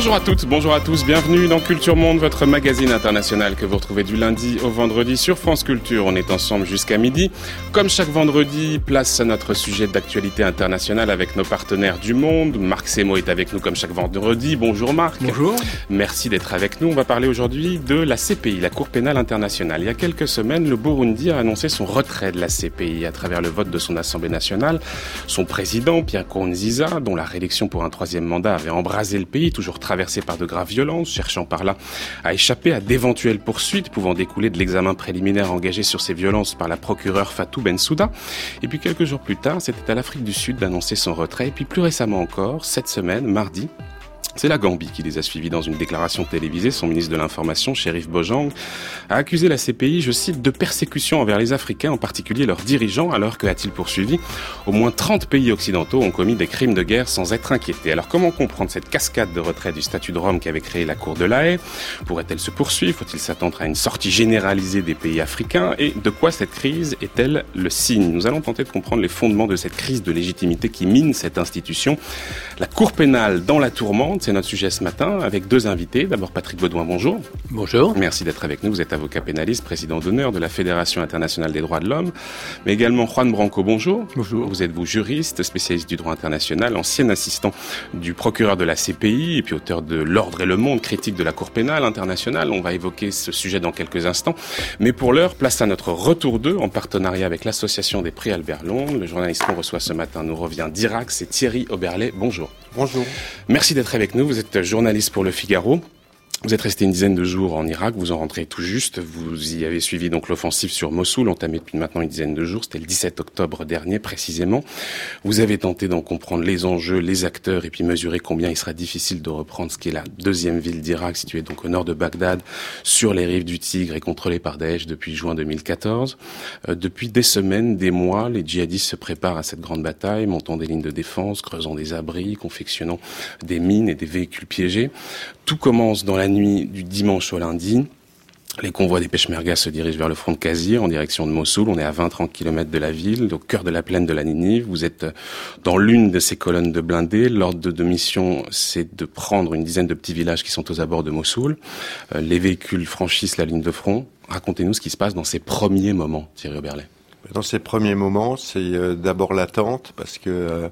Bonjour à toutes, bonjour à tous, bienvenue dans Culture Monde, votre magazine international que vous retrouvez du lundi au vendredi sur France Culture. On est ensemble jusqu'à midi. Comme chaque vendredi, place à notre sujet d'actualité internationale avec nos partenaires du monde. Marc Semo est avec nous comme chaque vendredi. Bonjour Marc. Bonjour. Merci d'être avec nous. On va parler aujourd'hui de la CPI, la Cour pénale internationale. Il y a quelques semaines, le Burundi a annoncé son retrait de la CPI à travers le vote de son Assemblée nationale. Son président, Pierre Nkurunziza, dont la réélection pour un troisième mandat avait embrasé le pays, toujours traversé par de graves violences, cherchant par là à échapper à d'éventuelles poursuites pouvant découler de l'examen préliminaire engagé sur ces violences par la procureure Fatou Bensouda. Et puis quelques jours plus tard, c'était à l'Afrique du Sud d'annoncer son retrait. Et puis plus récemment encore, cette semaine, mardi, c'est la Gambie qui les a suivis dans une déclaration télévisée. Son ministre de l'Information, Sheriff Bojang, a accusé la CPI, je cite, de persécution envers les Africains, en particulier leurs dirigeants, alors que, a-t-il poursuivi, au moins 30 pays occidentaux ont commis des crimes de guerre sans être inquiétés. Alors comment comprendre cette cascade de retrait du statut de Rome qu'avait créé la Cour de La Haye? Pourrait-elle se poursuivre? Faut-il s'attendre à une sortie généralisée des pays africains? Et de quoi cette crise est-elle le signe? Nous allons tenter de comprendre les fondements de cette crise de légitimité qui mine cette institution. La Cour pénale dans la tourmente, c'est notre sujet ce matin, avec deux invités. D'abord Patrick Baudouin, bonjour. Bonjour. Merci d'être avec nous. Vous êtes avocat pénaliste, président d'honneur de la Fédération internationale des droits de l'homme. Mais également Juan Branco, bonjour. Bonjour. Vous êtes juriste, spécialiste du droit international, ancien assistant du procureur de la CPI et puis auteur de L'Ordre et le Monde, critique de la Cour pénale internationale. On va évoquer ce sujet dans quelques instants. Mais pour l'heure, place à notre retour 2 en partenariat avec l'Association des prix Albert Londres. Le journaliste qu'on reçoit ce matin nous revient d'Irak. C'est Thierry Oberlé. Bonjour. Bonjour. Merci d'être avec nous. Vous êtes journaliste pour Le Figaro. Vous êtes resté une dizaine de jours en Irak, vous en rentrez tout juste. Vous y avez suivi donc l'offensive sur Mossoul, entamée depuis maintenant une dizaine de jours. C'était le 17 octobre dernier précisément. Vous avez tenté d'en comprendre les enjeux, les acteurs et puis mesurer combien il sera difficile de reprendre ce qui est la deuxième ville d'Irak, située donc au nord de Bagdad, sur les rives du Tigre et contrôlée par Daesh depuis juin 2014. Depuis des semaines, des mois, les djihadistes se préparent à cette grande bataille, montant des lignes de défense, creusant des abris, confectionnant des mines et des véhicules piégés. Tout commence dans la nuit du dimanche au lundi. Les convois des Peshmerga se dirigent vers le front de Kazir en direction de Mossoul. On est à 20-30 km de la ville, au cœur de la plaine de la Ninive. Vous êtes dans l'une de ces colonnes de blindés. L'ordre de mission, c'est de prendre une dizaine de petits villages qui sont aux abords de Mossoul. Les véhicules franchissent la ligne de front. Racontez-nous ce qui se passe dans ces premiers moments, Thierry Oberlé. Dans ces premiers moments, c'est d'abord l'attente, parce que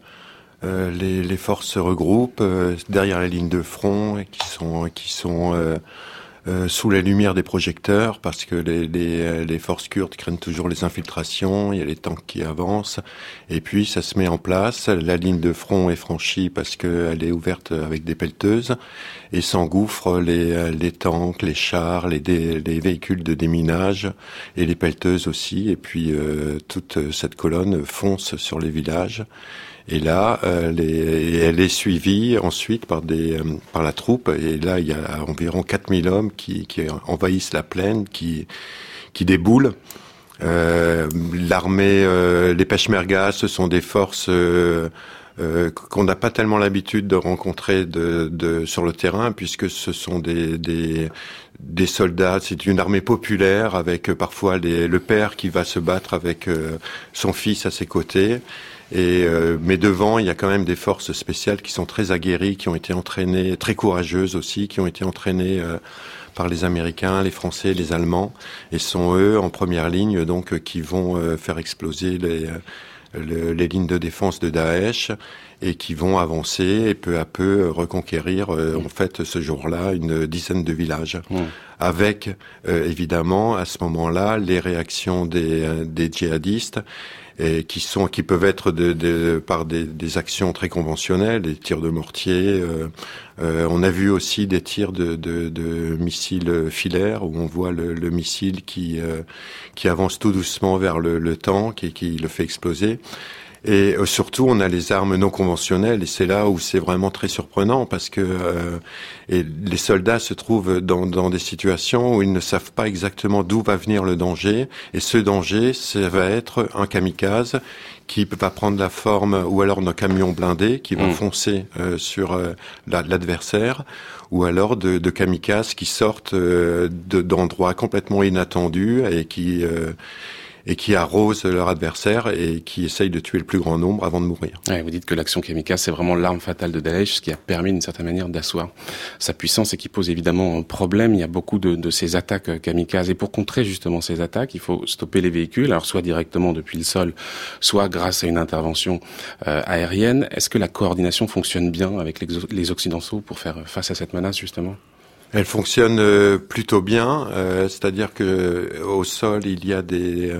les forces se regroupent derrière la ligne de front et qui sont sous la lumière des projecteurs, parce que les forces kurdes craignent toujours les infiltrations, il y a les tanks qui avancent, et puis ça se met en place. La ligne de front est franchie parce qu'elle est ouverte avec des pelleteuses, et s'engouffrent les tanks, les chars, les véhicules de déminage, et les pelleteuses aussi, et puis toute cette colonne fonce sur les villages. Et là, elle est suivie ensuite par la troupe. Et là, il y a environ 4000 hommes qui envahissent la plaine, qui déboulent. L'armée, les Peshmerga, ce sont des forces qu'on n'a pas tellement l'habitude de rencontrer sur le terrain, puisque ce sont des soldats. C'est une armée populaire avec parfois le père qui va se battre avec son fils à ses côtés. Mais devant, il y a quand même des forces spéciales qui sont très aguerries, qui ont été entraînées, très courageuses aussi, qui ont été entraînées par les Américains, les Français, les Allemands, et sont eux en première ligne, donc qui vont faire exploser les lignes de défense de Daesh, et qui vont avancer et peu à peu reconquérir en fait ce jour-là une dizaine de villages. Avec évidemment à ce moment-là les réactions des djihadistes, et qui peuvent être par des actions très conventionnelles, des tirs de mortier. On a vu aussi des tirs de missiles filaires, où on voit le missile qui avance tout doucement vers le tank et qui le fait exploser. Et surtout, on a les armes non conventionnelles, et c'est là où c'est vraiment très surprenant, parce que et les soldats se trouvent dans des situations où ils ne savent pas exactement d'où va venir le danger, et ce danger, ça va être un kamikaze qui va prendre la forme, ou alors d'un camion blindé qui va foncer sur l'adversaire, ou alors de kamikazes qui sortent d'endroits complètement inattendus et et qui arrosent leur adversaire et qui essayent de tuer le plus grand nombre avant de mourir. Ouais, vous dites que l'action kamikaze, c'est vraiment l'arme fatale de Daesh, ce qui a permis d'une certaine manière d'asseoir sa puissance et qui pose évidemment un problème. Il y a beaucoup de ces attaques kamikazes. Et pour contrer justement ces attaques, il faut stopper les véhicules, alors soit directement depuis le sol, soit grâce à une intervention aérienne. Est-ce que la coordination fonctionne bien avec les Occidentaux pour faire face à cette menace justement ? Elle fonctionne plutôt bien, c'est-à-dire que au sol il y a des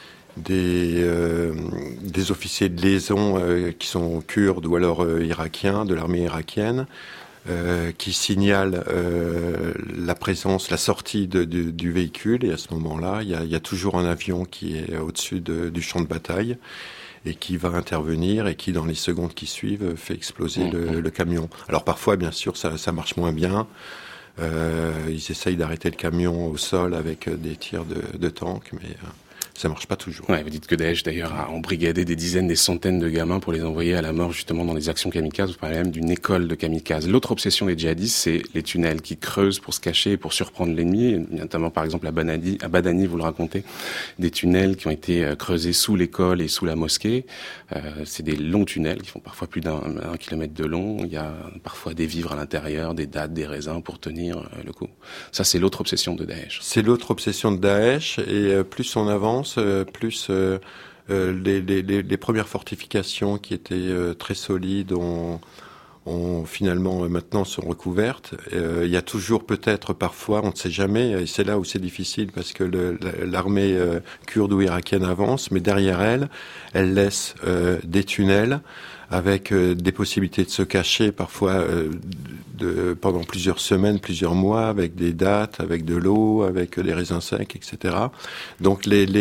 officiers de liaison qui sont kurdes ou alors irakiens, de l'armée irakienne, qui signalent la présence, la sortie du véhicule, et à ce moment-là, il y a toujours un avion qui est au-dessus du champ de bataille et qui va intervenir et qui, dans les secondes qui suivent, fait exploser le camion. Alors parfois, bien sûr, ça marche moins bien. Ils essayent d'arrêter le camion au sol avec des tirs de tank, mais ça marche pas toujours. Ouais, vous dites que Daesh, d'ailleurs, a embrigadé des dizaines, des centaines de gamins pour les envoyer à la mort, justement, dans des actions kamikazes. Vous parlez même d'une école de kamikazes. L'autre obsession des djihadistes, c'est les tunnels qui creusent pour se cacher et pour surprendre l'ennemi. Notamment, par exemple, à Badani, vous le racontez, des tunnels qui ont été creusés sous l'école et sous la mosquée. C'est des longs tunnels qui font parfois plus d'un kilomètre de long. Il y a parfois des vivres à l'intérieur, des dattes, des raisins pour tenir le coup. Ça, c'est l'autre obsession de Daesh. C'est l'autre obsession de Daesh, et plus on avance, plus les premières fortifications qui étaient très solides ont finalement maintenant sont recouvertes. Il y a toujours peut-être parfois, on ne sait jamais, et c'est là où c'est difficile parce que l'armée kurde ou irakienne avance, mais derrière elle laisse des tunnels avec des possibilités de se cacher parfois pendant plusieurs semaines, plusieurs mois, avec des dattes, avec de l'eau, avec des raisins secs, etc. Donc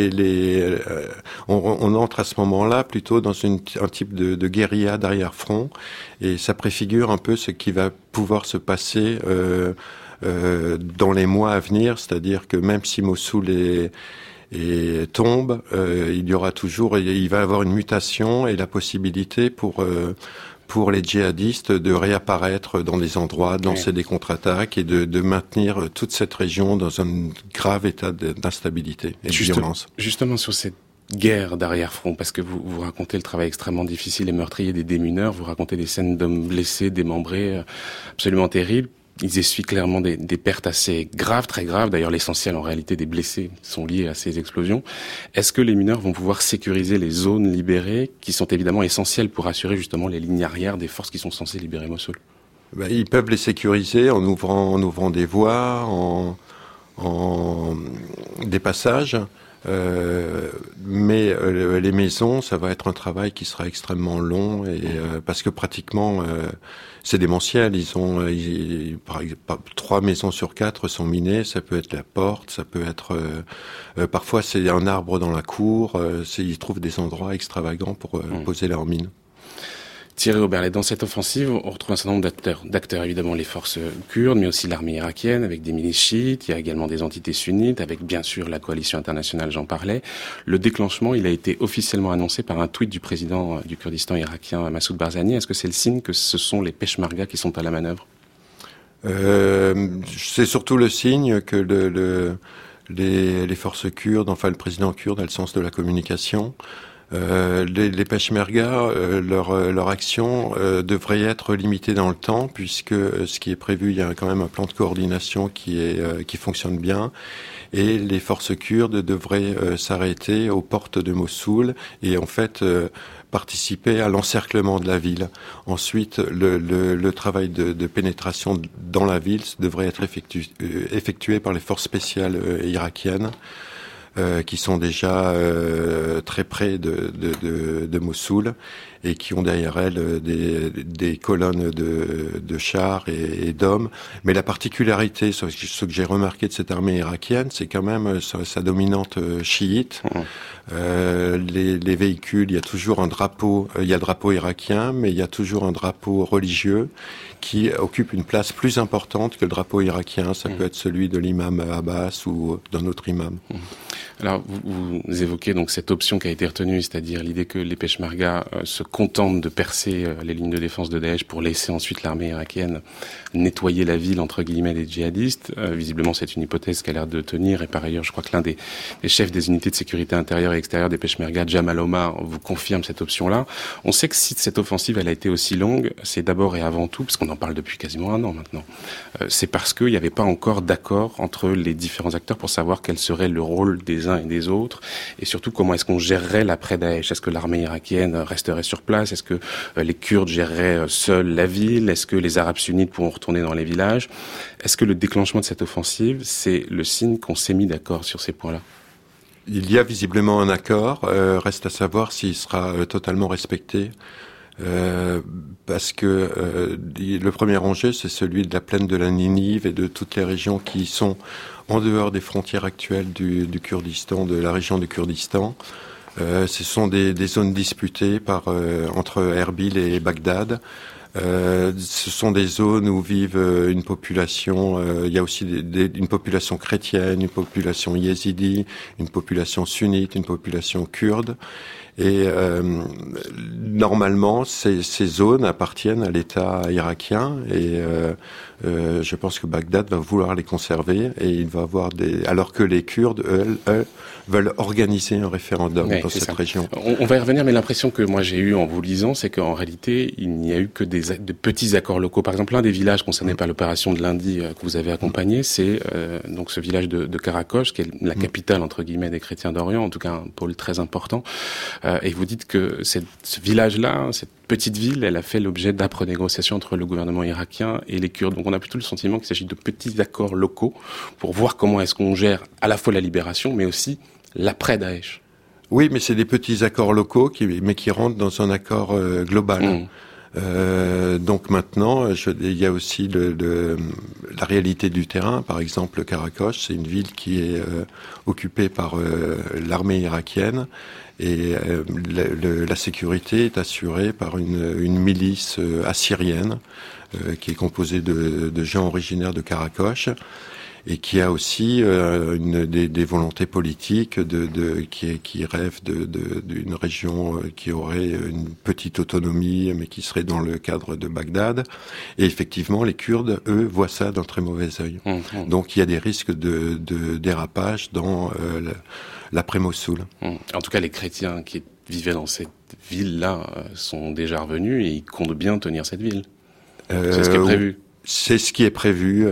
on entre à ce moment-là plutôt dans un type de guérilla d'arrière-front, et ça préfigure un peu ce qui va pouvoir se passer dans les mois à venir, c'est-à-dire que même si Mossoul et tombe, il y aura toujours, il va y avoir une mutation et la possibilité pour les djihadistes de réapparaître dans des endroits, de lancer des contre-attaques et de maintenir toute cette région dans un grave état d'instabilité et de violence. Justement sur cette guerre d'arrière-front, parce que vous racontez le travail extrêmement difficile et meurtrier des démineurs, vous racontez des scènes d'hommes blessés, démembrés, absolument terribles. Ils essuient clairement des pertes assez graves, très graves. D'ailleurs, l'essentiel, en réalité, des blessés sont liés à ces explosions. Est-ce que les mineurs vont pouvoir sécuriser les zones libérées, qui sont évidemment essentielles pour assurer justement les lignes arrières des forces qui sont censées libérer Mossoul ? Ils peuvent les sécuriser en ouvrant des voies, en des passages. Mais les maisons, ça va être un travail qui sera extrêmement long, et parce que pratiquement c'est démentiel. Par exemple, 3 maisons sur 4 sont minées. Ça peut être la porte, ça peut être parfois c'est un arbre dans la cour. Ils trouvent des endroits extravagants pour poser leurs mines. Thierry Oberlé, dans cette offensive, on retrouve un certain nombre d'acteurs, évidemment les forces kurdes, mais aussi l'armée irakienne avec des milices chiites. Il y a également des entités sunnites avec bien sûr la coalition internationale, j'en parlais. Le déclenchement, il a été officiellement annoncé par un tweet du président du Kurdistan irakien, Massoud Barzani. Est-ce que c'est le signe que ce sont les Peshmerga qui sont à la manœuvre ? C'est surtout le signe que les forces kurdes, enfin le président kurde a le sens de la communication. Les Peshmerga, leur action devrait être limitée dans le temps, puisque ce qui est prévu, il y a quand même un plan de coordination qui fonctionne bien, et les forces kurdes devraient s'arrêter aux portes de Mossoul et en fait participer à l'encerclement de la ville. Ensuite, le travail de pénétration dans la ville devrait être effectué par les forces spéciales irakiennes, qui sont déjà très près de Mossoul et qui ont derrière elles des colonnes de chars et d'hommes. Mais la particularité, ce que j'ai remarqué de cette armée irakienne, c'est quand même sa dominante chiite. Les véhicules, il y a toujours un drapeau, il y a le drapeau irakien, mais il y a toujours un drapeau religieux qui occupe une place plus importante que le drapeau irakien. Ça peut être celui de l'imam Abbas ou d'un autre imam. Alors, vous évoquez donc cette option qui a été retenue, c'est-à-dire l'idée que les Peshmerga se contente de percer les lignes de défense de Daesh pour laisser ensuite l'armée irakienne nettoyer la ville, entre guillemets, des djihadistes. Visiblement, c'est une hypothèse qui a l'air de tenir. Et par ailleurs, je crois que l'un des chefs des unités de sécurité intérieure et extérieure des Peshmerga, Jamal Omar, vous confirme cette option-là. On sait que si cette offensive elle a été aussi longue, c'est d'abord et avant tout, parce qu'on en parle depuis quasiment un an maintenant, c'est parce qu'il n'y avait pas encore d'accord entre les différents acteurs pour savoir quel serait le rôle des uns et des autres, et surtout comment est-ce qu'on gérerait l'après-Daesh. Est-ce que l'armée irakienne resterait sur place? Est-ce que les Kurdes géreraient seuls la ville? Est-ce que les Arabes sunnites pourront retourner dans les villages? Est-ce que le déclenchement de cette offensive, c'est le signe qu'on s'est mis d'accord sur ces points-là? Il y a visiblement un accord, reste à savoir s'il sera totalement respecté. Parce que le premier enjeu, c'est celui de la plaine de la Ninive et de toutes les régions qui sont en dehors des frontières actuelles du Kurdistan, de la région du Kurdistan. Ce sont des zones disputées entre Erbil et Bagdad. Ce sont des zones où vivent une population, il y a aussi une population chrétienne, une population yézidi, une population sunnite, une population kurde. Et normalement, ces zones appartiennent à l'État irakien et je pense que Bagdad va vouloir les conserver et il va avoir alors que les Kurdes, eux veulent organiser un référendum dans cette région. On va y revenir, mais l'impression que moi j'ai eue en vous lisant, c'est qu'en réalité, il n'y a eu que de petits accords locaux. Par exemple, l'un des villages concernés par l'opération de lundi que vous avez accompagné, c'est donc ce village de Karakosh, qui est la capitale entre guillemets des chrétiens d'Orient, en tout cas un pôle très important. Et vous dites que ce village-là, cette petite ville, elle a fait l'objet d'âpres négociations entre le gouvernement irakien et les Kurdes. Donc on a plutôt le sentiment qu'il s'agit de petits accords locaux pour voir comment est-ce qu'on gère à la fois la libération, mais aussi l'après-Daesh. Oui, mais c'est des petits accords locaux qui rentrent dans un accord global. Donc maintenant, il y a aussi la réalité du terrain. Par exemple, Karakosh, c'est une ville qui est occupée par l'armée irakienne et la sécurité est assurée par une milice assyrienne qui est composée de gens originaires de Karakosh et qui a aussi des volontés politiques qui rêvent d'une région qui aurait une petite autonomie mais qui serait dans le cadre de Bagdad. Et effectivement, les Kurdes, eux, voient ça d'un très mauvais œil. Donc il y a des risques de dérapage dans l'après-Mossoul. En tout cas, les chrétiens qui vivaient dans cette ville-là sont déjà revenus et ils comptent bien tenir cette ville. C'est ce qui est prévu. C'est ce qui est prévu.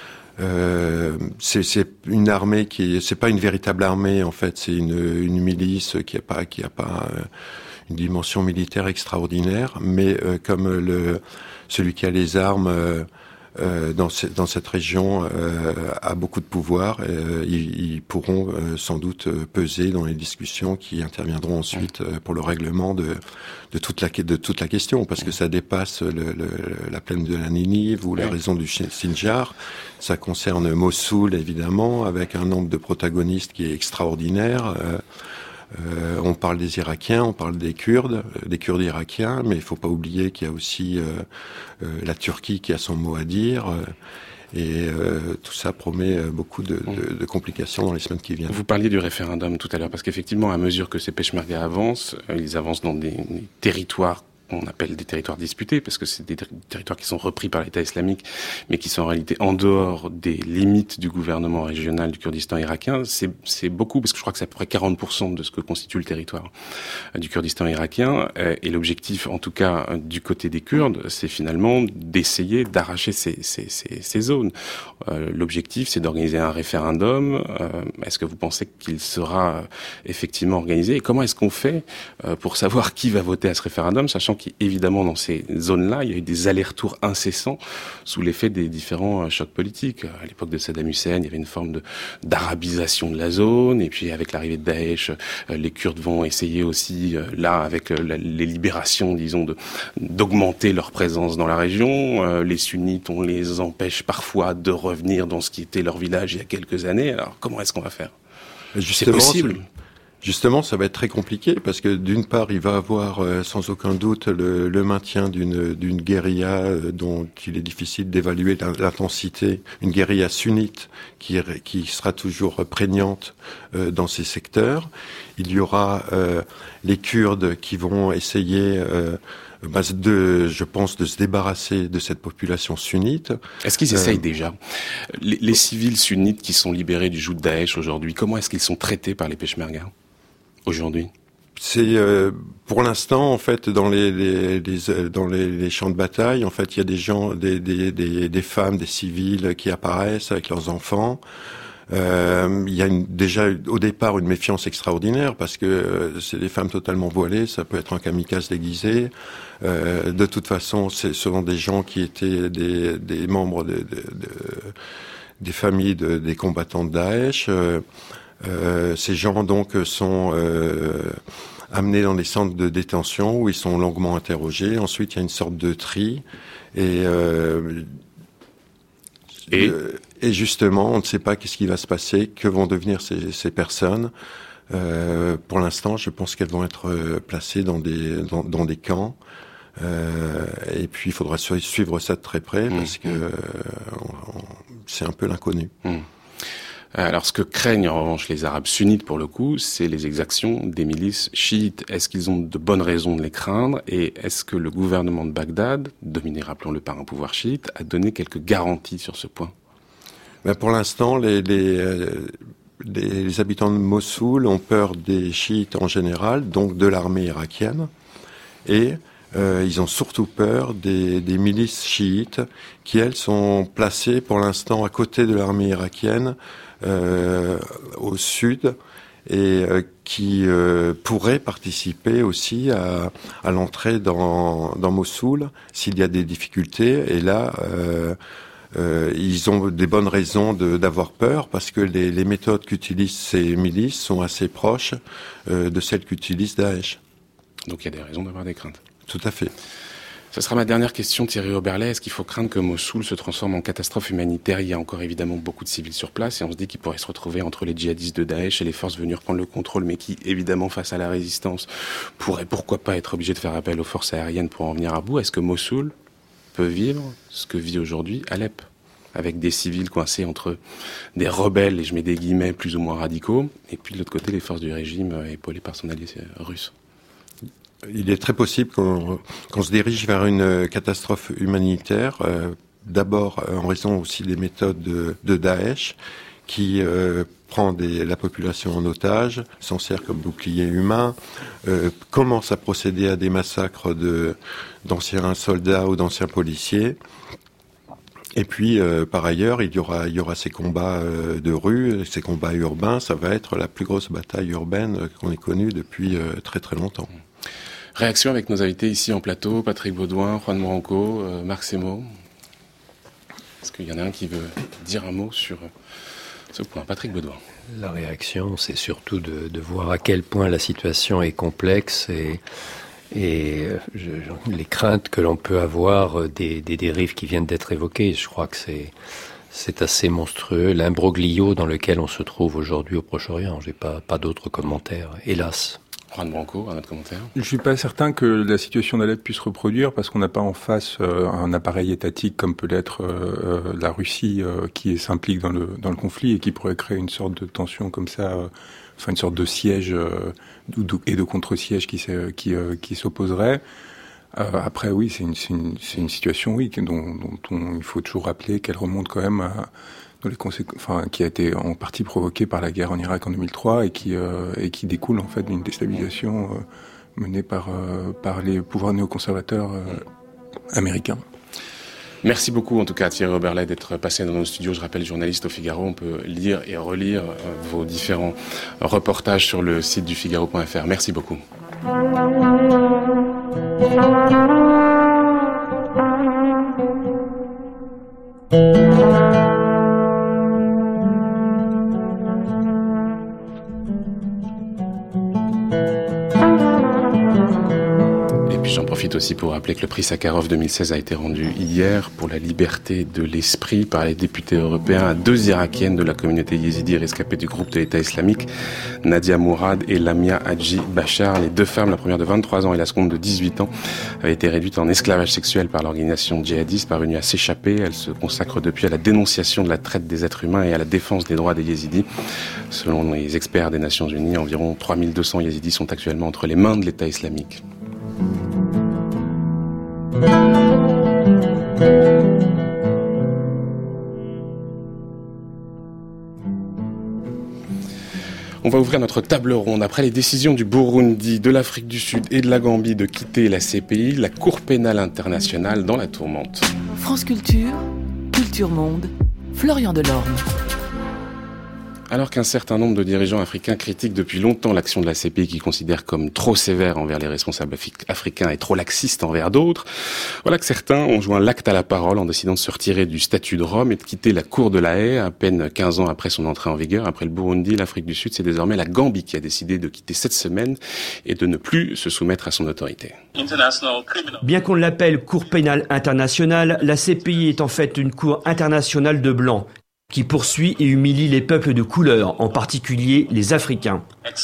C'est une armée c'est pas une véritable armée en fait, c'est une milice qui a pas une dimension militaire extraordinaire, mais comme celui qui a les armes dans cette région a beaucoup de pouvoir, ils pourront sans doute peser dans les discussions qui interviendront ensuite pour le règlement de toute la question, parce que ça dépasse la plaine de la Ninive ou la région du Sinjar. Ça concerne Mossoul évidemment, avec un nombre de protagonistes qui est extraordinaire. On parle des Irakiens, on parle des Kurdes irakiens, mais il faut pas oublier qu'il y a aussi la Turquie qui a son mot à dire. Et tout ça promet beaucoup de complications dans les semaines qui viennent. Vous parliez du référendum tout à l'heure, parce qu'effectivement, à mesure que ces Peshmerga avancent, ils avancent dans des territoires qu'on appelle des territoires disputés, parce que c'est des territoires qui sont repris par l'État islamique, mais qui sont en réalité en dehors des limites du gouvernement régional du Kurdistan irakien. C'est beaucoup, parce que je crois que c'est à peu près 40% de ce que constitue le territoire du Kurdistan irakien. Et l'objectif, en tout cas, du côté des Kurdes, c'est finalement d'essayer d'arracher ces zones. L'objectif, c'est d'organiser un référendum. Est-ce que vous pensez qu'il sera effectivement organisé? Et comment est-ce qu'on fait pour savoir qui va voter à ce référendum, sachant qu'évidemment, dans ces zones-là, il y a eu des allers-retours incessants sous l'effet des différents chocs politiques. À l'époque de Saddam Hussein, il y avait une forme d'arabisation de la zone, et puis avec l'arrivée de Daesh, les Kurdes vont essayer aussi, là, avec les libérations, disons, d'augmenter leur présence dans la région. Les sunnites, on les empêche parfois de revenir dans ce qui était leur village il y a quelques années. Alors, comment est-ce qu'on va faire? Justement, c'est possible. Justement, ça va être très compliqué parce que d'une part, il va avoir sans aucun doute le maintien d'une guérilla dont il est difficile d'évaluer l'intensité, une guérilla sunnite qui sera toujours prégnante dans ces secteurs. Il y aura les Kurdes qui vont essayer je pense, de se débarrasser de cette population sunnite. Est-ce qu'ils essayent déjà? Les civils sunnites qui sont libérés du joug de Daesh aujourd'hui, comment est-ce qu'ils sont traités par les Peshmerga aujourd'hui? C'est pour l'instant, en fait, dans les champs de bataille, en fait, il y a des gens, des femmes, des civils qui apparaissent avec leurs enfants. Il y a déjà au départ une méfiance extraordinaire parce que c'est des femmes totalement voilées, ça peut être un kamikaze déguisé. De toute façon, ce sont des gens qui étaient des membres des familles des combattants de Daesh. Ces gens donc sont amenés dans des centres de détention où ils sont longuement interrogés. Ensuite, il y a une sorte de tri et justement, on ne sait pas qu'est-ce qui va se passer, que vont devenir ces personnes. Pour l'instant, je pense qu'elles vont être placées dans des camps. Et puis, il faudra suivre ça de très près parce que c'est un peu l'inconnu. Alors, ce que craignent en revanche les Arabes sunnites, pour le coup, c'est les exactions des milices chiites. Est-ce qu'ils ont de bonnes raisons de les craindre? Et est-ce que le gouvernement de Bagdad, dominé, rappelons-le, par un pouvoir chiite, a donné quelques garanties sur ce point? Pour l'instant, les habitants de Mossoul ont peur des chiites en général, donc de l'armée irakienne, et ils ont surtout peur des milices chiites qui, elles, sont placées pour l'instant à côté de l'armée irakienne, au sud, et qui pourraient participer aussi à l'entrée dans Mossoul s'il y a des difficultés. Et là, ils ont des bonnes raisons d'avoir peur parce que les méthodes qu'utilisent ces milices sont assez proches de celles qu'utilise Daesh. Donc il y a des raisons d'avoir des craintes. Tout à fait. Ce sera ma dernière question, Thierry Oberlé. Est-ce qu'il faut craindre que Mossoul se transforme en catastrophe humanitaire? Il y a encore évidemment beaucoup de civils sur place et on se dit qu'ils pourraient se retrouver entre les djihadistes de Daesh et les forces venues reprendre le contrôle, mais qui, évidemment, face à la résistance, pourraient pourquoi pas être obligés de faire appel aux forces aériennes pour en venir à bout. Est-ce que Mossoul peut vivre ce que vit aujourd'hui Alep, avec des civils coincés entre des rebelles, et je mets des guillemets, plus ou moins radicaux, et puis de l'autre côté, les forces du régime épaulées par son allié russe? Il est très possible qu'on se dirige vers une catastrophe humanitaire, d'abord en raison aussi des méthodes de Daesh, qui prend la population en otage, s'en sert comme bouclier humain, commence à procéder à des massacres d'anciens soldats ou d'anciens policiers. Et puis, par ailleurs, il y aura ces combats de rue, ces combats urbains. Ça va être la plus grosse bataille urbaine qu'on ait connue depuis très très longtemps. Réaction avec nos invités ici en plateau, Patrick Baudouin, Juan Moranco, Marc Semo. Est-ce qu'il y en a un qui veut dire un mot sur ce point? Patrick Baudouin. La réaction, c'est surtout de voir à quel point la situation est complexe et les craintes que l'on peut avoir des dérives qui viennent d'être évoquées. Je crois que c'est assez monstrueux, l'imbroglio dans lequel on se trouve aujourd'hui au Proche-Orient. J'ai pas d'autres commentaires, hélas. Juan Branco, un autre commentaire? Je suis pas certain que la situation d'Alep puisse reproduire parce qu'on n'a pas en face un appareil étatique comme peut l'être la Russie qui s'implique dans le conflit et qui pourrait créer une sorte de tension comme ça, une sorte de siège et de contre-siège qui s'opposerait. Après, oui, c'est une situation, oui, dont il faut toujours rappeler qu'elle remonte quand même qui a été en partie provoquée par la guerre en Irak en 2003 et qui découle en fait d'une déstabilisation menée par les pouvoirs néoconservateurs américains. Merci beaucoup en tout cas Thierry Oberlé d'être passé dans nos studios. Je rappelle, journaliste au Figaro, on peut lire et relire vos différents reportages sur le site du Figaro.fr. Merci beaucoup. profite aussi pour rappeler que le prix Sakharov 2016 a été rendu hier pour la liberté de l'esprit par les députés européens à 2 Irakiennes de la communauté yézidi rescapées du groupe de l'État islamique, Nadia Mourad et Lamia Hadji Bachar. Les 2 femmes, la première de 23 ans et la seconde de 18 ans, avaient été réduites en esclavage sexuel par l'organisation djihadiste parvenue à s'échapper. Elles se consacrent depuis à la dénonciation de la traite des êtres humains et à la défense des droits des yézidis. Selon les experts des Nations Unies, environ 3200 yézidis sont actuellement entre les mains de l'État islamique. On va ouvrir notre table ronde. Après les décisions du Burundi, de l'Afrique du Sud et de la Gambie de quitter la CPI, la Cour pénale internationale dans la tourmente. France Culture, Culture Monde, Florian Delorme. Alors qu'un certain nombre de dirigeants africains critiquent depuis longtemps l'action de la CPI qui considère comme trop sévère envers les responsables africains et trop laxiste envers d'autres, voilà que certains ont joint l'acte à la parole en décidant de se retirer du statut de Rome et de quitter la Cour de la Haye à peine 15 ans après son entrée en vigueur. Après le Burundi, l'Afrique du Sud, c'est désormais la Gambie qui a décidé de quitter cette semaine et de ne plus se soumettre à son autorité. Bien qu'on l'appelle Cour pénale internationale, la CPI est en fait une cour internationale de blancs, qui poursuit et humilie les peuples de couleur, en particulier les Africains.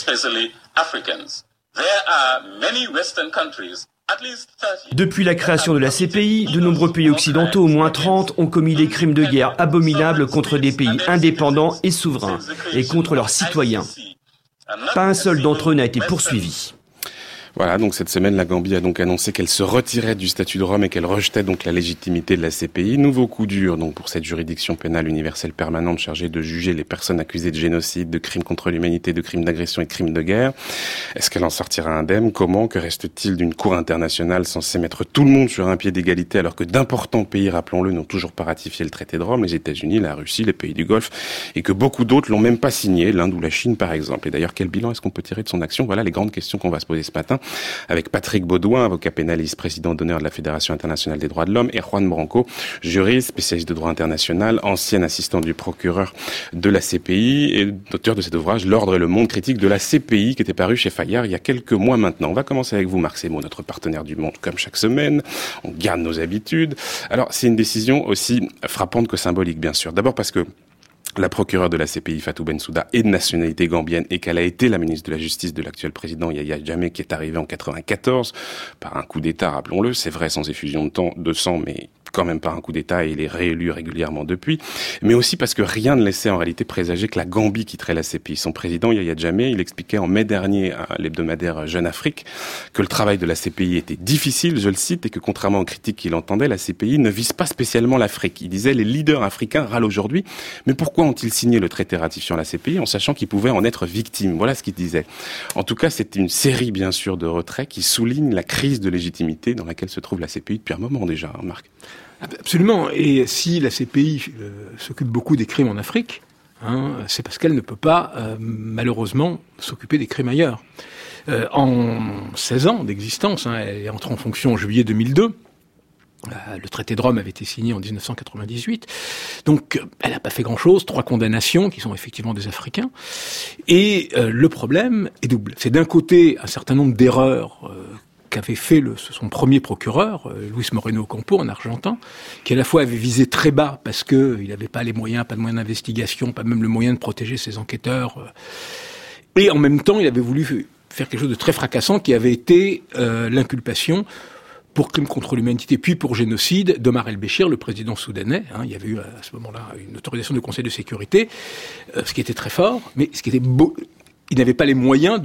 Depuis la création de la CPI, de nombreux pays occidentaux, au moins 30, ont commis des crimes de guerre abominables contre des pays indépendants et souverains, et contre leurs citoyens. Pas un seul d'entre eux n'a été poursuivi. Voilà, donc cette semaine, la Gambie a donc annoncé qu'elle se retirait du statut de Rome et qu'elle rejetait donc la légitimité de la CPI. Nouveau coup dur donc pour cette juridiction pénale universelle permanente chargée de juger les personnes accusées de génocide, de crimes contre l'humanité, de crimes d'agression et de crimes de guerre. Est-ce qu'elle en sortira indemne? Comment? Que reste-t-il d'une cour internationale censée mettre tout le monde sur un pied d'égalité alors que d'importants pays, rappelons-le, n'ont toujours pas ratifié le traité de Rome, les États-Unis, la Russie, les pays du Golfe, et que beaucoup d'autres l'ont même pas signé, l'Inde ou la Chine par exemple. Et d'ailleurs, quel bilan est-ce qu'on peut tirer de son action? Voilà les grandes questions qu'on va se poser ce matin avec Patrick Baudouin, avocat pénaliste, président d'honneur de la Fédération internationale des droits de l'homme, et Juan Branco, juriste, spécialiste de droit international, ancien assistant du procureur de la CPI et auteur de cet ouvrage L'ordre et le monde critique de la CPI qui était paru chez Fayard il y a quelques mois maintenant. On va commencer avec vous, Marc Semo, notre partenaire du Monde, comme chaque semaine. On garde nos habitudes. Alors, c'est une décision aussi frappante que symbolique, bien sûr. D'abord parce que la procureure de la CPI, Fatou Bensouda, est de nationalité gambienne et qu'elle a été la ministre de la Justice de l'actuel président Yahya Jammeh qui est arrivé en 94 par un coup d'État, rappelons-le. C'est vrai, sans effusion de sang, mais quand même par un coup d'État et il est réélu régulièrement depuis. Mais aussi parce que rien ne laissait en réalité présager que la Gambie quitterait la CPI. Son président, Yahya Jammeh, il expliquait en mai dernier à l'hebdomadaire Jeune Afrique que le travail de la CPI était difficile, je le cite, et que contrairement aux critiques qu'il entendait, la CPI ne vise pas spécialement l'Afrique. Il disait, les leaders africains râlent aujourd'hui, mais pourquoi ont-ils signé le traité ratifiant la CPI en sachant qu'ils pouvaient en être victimes? Voilà ce qu'il disait. En tout cas, c'est une série, bien sûr, de retraits qui souligne la crise de légitimité dans laquelle se trouve la CPI depuis un moment déjà, hein, Marc. Absolument. Et si la CPI s'occupe beaucoup des crimes en Afrique, c'est parce qu'elle ne peut pas, malheureusement, s'occuper des crimes ailleurs. En 16 ans d'existence, elle est entrée en fonction en juillet 2002. Le traité de Rome avait été signé en 1998. Donc, elle n'a pas fait grand-chose. 3 condamnations qui sont effectivement des Africains. Et le problème est double. C'est d'un côté un certain nombre d'erreurs qu'avait fait son premier procureur, Luis Moreno Ocampo, en Argentin, qui à la fois avait visé très bas parce que il n'avait pas les moyens, pas de moyens d'investigation, pas même le moyen de protéger ses enquêteurs, et en même temps, il avait voulu faire quelque chose de très fracassant qui avait été l'inculpation pour crime contre l'humanité, puis pour génocide d'Omar el-Béchir, le président soudanais. Il y avait eu à ce moment-là une autorisation du Conseil de sécurité, ce qui était très fort, mais ce qui était beau, il n'avait pas les moyens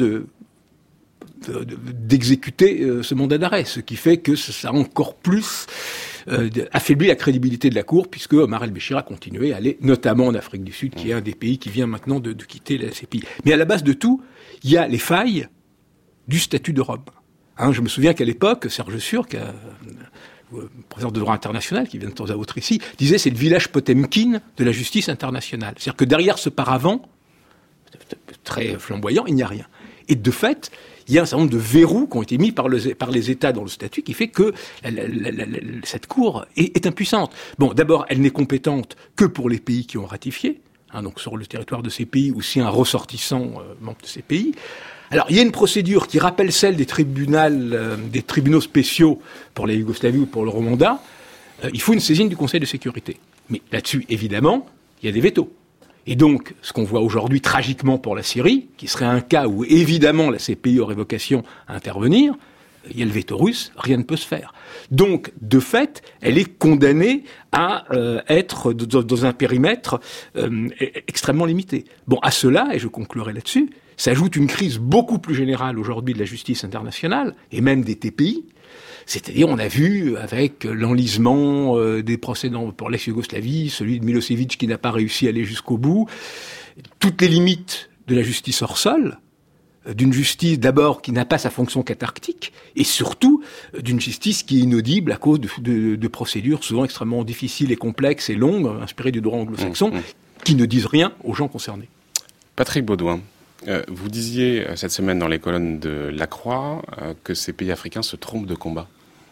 d'exécuter ce mandat d'arrêt, ce qui fait que ça a encore plus affaibli la crédibilité de la Cour, puisque Omar el-Béchir a continué à aller, notamment en Afrique du Sud, qui est un des pays qui vient maintenant de quitter la CPI. Mais à la base de tout, il y a les failles du statut de Rome. Je me souviens qu'à l'époque, Serge Surque, professeur de droit international, qui vient de temps à autre ici, disait c'est le village Potemkin de la justice internationale. C'est-à-dire que derrière ce paravent, très flamboyant, il n'y a rien. Et de fait, il y a un certain nombre de verrous qui ont été mis par les États dans le statut qui fait que cette Cour est impuissante. Bon, d'abord, elle n'est compétente que pour les pays qui ont ratifié, donc sur le territoire de ces pays ou si un ressortissant membre de ces pays. Alors, il y a une procédure qui rappelle celle des tribunaux spéciaux pour la Yougoslavie ou pour le Rwanda. Il faut une saisine du Conseil de sécurité. Mais là-dessus, évidemment, il y a des vétos. Et donc, ce qu'on voit aujourd'hui tragiquement pour la Syrie, qui serait un cas où évidemment la CPI aurait vocation à intervenir, il y a le veto russe, rien ne peut se faire. Donc, de fait, elle est condamnée à être dans un périmètre extrêmement limité. Bon, à cela, et je conclurai là-dessus, s'ajoute une crise beaucoup plus générale aujourd'hui de la justice internationale, et même des TPI. C'est-à-dire, on a vu, avec l'enlisement des procès pour l'ex-Yougoslavie, celui de Milosevic qui n'a pas réussi à aller jusqu'au bout, toutes les limites de la justice hors sol, d'une justice d'abord qui n'a pas sa fonction cathartique, et surtout d'une justice qui est inaudible à cause de procédures souvent extrêmement difficiles et complexes et longues, inspirées du droit anglo-saxon, qui ne disent rien aux gens concernés. Patrick Baudouin, vous disiez cette semaine dans les colonnes de La Croix que ces pays africains se trompent de combat.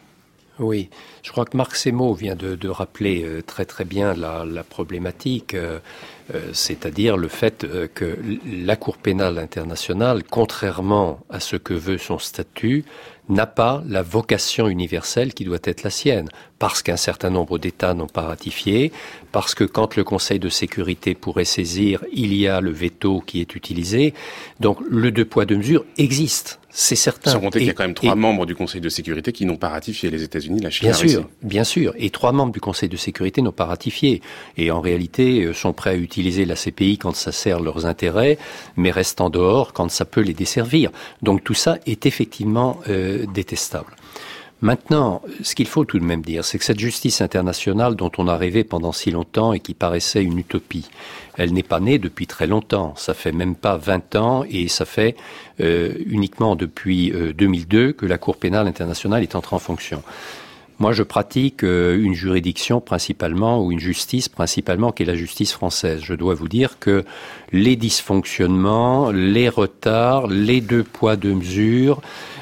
Oui, je crois que Marc Semo vient de rappeler très très bien la problématique, c'est-à-dire le fait que la Cour pénale internationale, contrairement à ce que veut son statut, n'a pas la vocation universelle qui doit être la sienne, parce qu'un certain nombre d'États n'ont pas ratifié, parce que quand le Conseil de sécurité pourrait saisir, il y a le veto qui est utilisé. Donc le deux poids deux mesures existe, c'est certain. Sans compter qu'il y a quand même 3 membres du Conseil de sécurité qui n'ont pas ratifié, les États-Unis, la Chine, la Russie. Bien sûr. Et 3 membres du Conseil de sécurité n'ont pas ratifié. Et en réalité, sont prêts à utiliser la CPI quand ça sert leurs intérêts, mais restent en dehors quand ça peut les desservir. Donc tout ça est effectivement détestable. Maintenant, ce qu'il faut tout de même dire, c'est que cette justice internationale dont on a rêvé pendant si longtemps et qui paraissait une utopie, elle n'est pas née depuis très longtemps. Ça fait même pas 20 ans et ça fait uniquement depuis 2002 que la Cour pénale internationale est entrée en fonction. Moi, je pratique une juridiction principalement, ou une justice principalement, qui est la justice française. Je dois vous dire que les dysfonctionnements, les retards, les deux poids, deux mesures,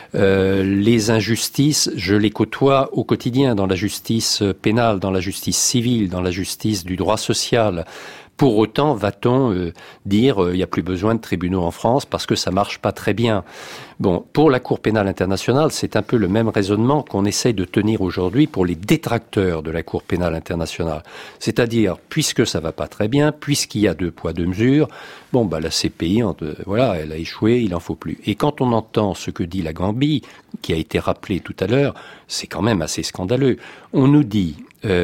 les injustices, je les côtoie au quotidien dans la justice pénale, dans la justice civile, dans la justice du droit social. Pour autant, va-t-on dire il n'y a plus besoin de tribunaux en France parce que ça marche pas très bien. Bon, pour la Cour pénale internationale, c'est un peu le même raisonnement qu'on essaye de tenir aujourd'hui pour les détracteurs de la Cour pénale internationale. C'est-à-dire, puisque ça va pas très bien, puisqu'il y a deux poids, deux mesures, bon, la CPI, voilà, elle a échoué, il en faut plus. Et quand on entend ce que dit la Gambie, qui a été rappelé tout à l'heure, c'est quand même assez scandaleux. On nous dit,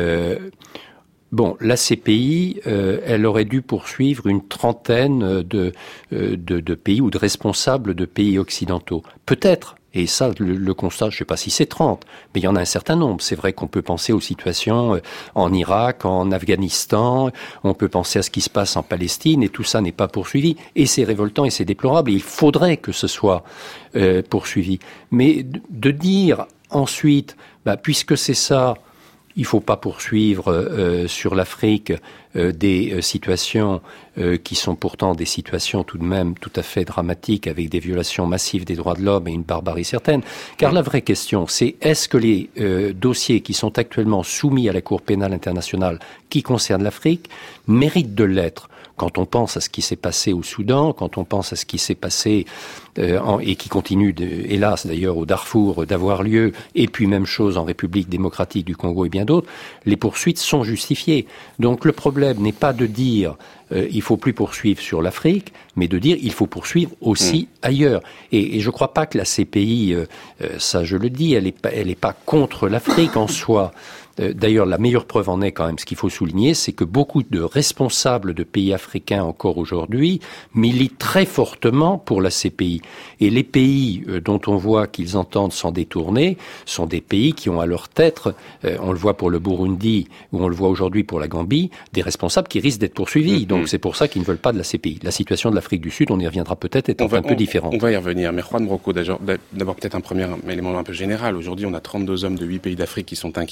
la CPI, elle aurait dû poursuivre une trentaine de pays ou de responsables de pays occidentaux. Peut-être. Et ça, le constat, je ne sais pas si c'est 30, mais il y en a un certain nombre. C'est vrai qu'on peut penser aux situations en Irak, en Afghanistan, on peut penser à ce qui se passe en Palestine, et tout ça n'est pas poursuivi. Et c'est révoltant et c'est déplorable, et il faudrait que ce soit poursuivi. Mais de dire ensuite, puisque c'est ça, il ne faut pas poursuivre sur l'Afrique des situations qui sont pourtant des situations tout de même tout à fait dramatiques avec des violations massives des droits de l'homme et une barbarie certaine. Car la vraie question, c'est est-ce que les dossiers qui sont actuellement soumis à la Cour pénale internationale qui concernent l'Afrique méritent de l'être ? Quand on pense à ce qui s'est passé au Soudan, quand on pense à ce qui s'est passé et qui continue, hélas d'ailleurs, au Darfour d'avoir lieu, et puis même chose en République démocratique du Congo et bien d'autres, les poursuites sont justifiées. Donc le problème n'est pas de dire il faut plus poursuivre sur l'Afrique, mais de dire il faut poursuivre aussi ailleurs. Et je crois pas que la CPI, ça je le dis, elle est pas contre l'Afrique en soi. D'ailleurs, la meilleure preuve en est quand même, ce qu'il faut souligner, c'est que beaucoup de responsables de pays africains encore aujourd'hui militent très fortement pour la CPI. Et les pays dont on voit qu'ils entendent s'en détourner sont des pays qui ont à leur tête, on le voit pour le Burundi ou on le voit aujourd'hui pour la Gambie, des responsables qui risquent d'être poursuivis. Donc c'est pour ça qu'ils ne veulent pas de la CPI. La situation de l'Afrique du Sud, on y reviendra peut-être, est un peu différente. On va y revenir. Mais Juan Broco, d'abord peut-être un premier élément un peu général. Aujourd'hui, on a 32 hommes de 8 pays d'Afrique qui sont inquiétés jusqu'à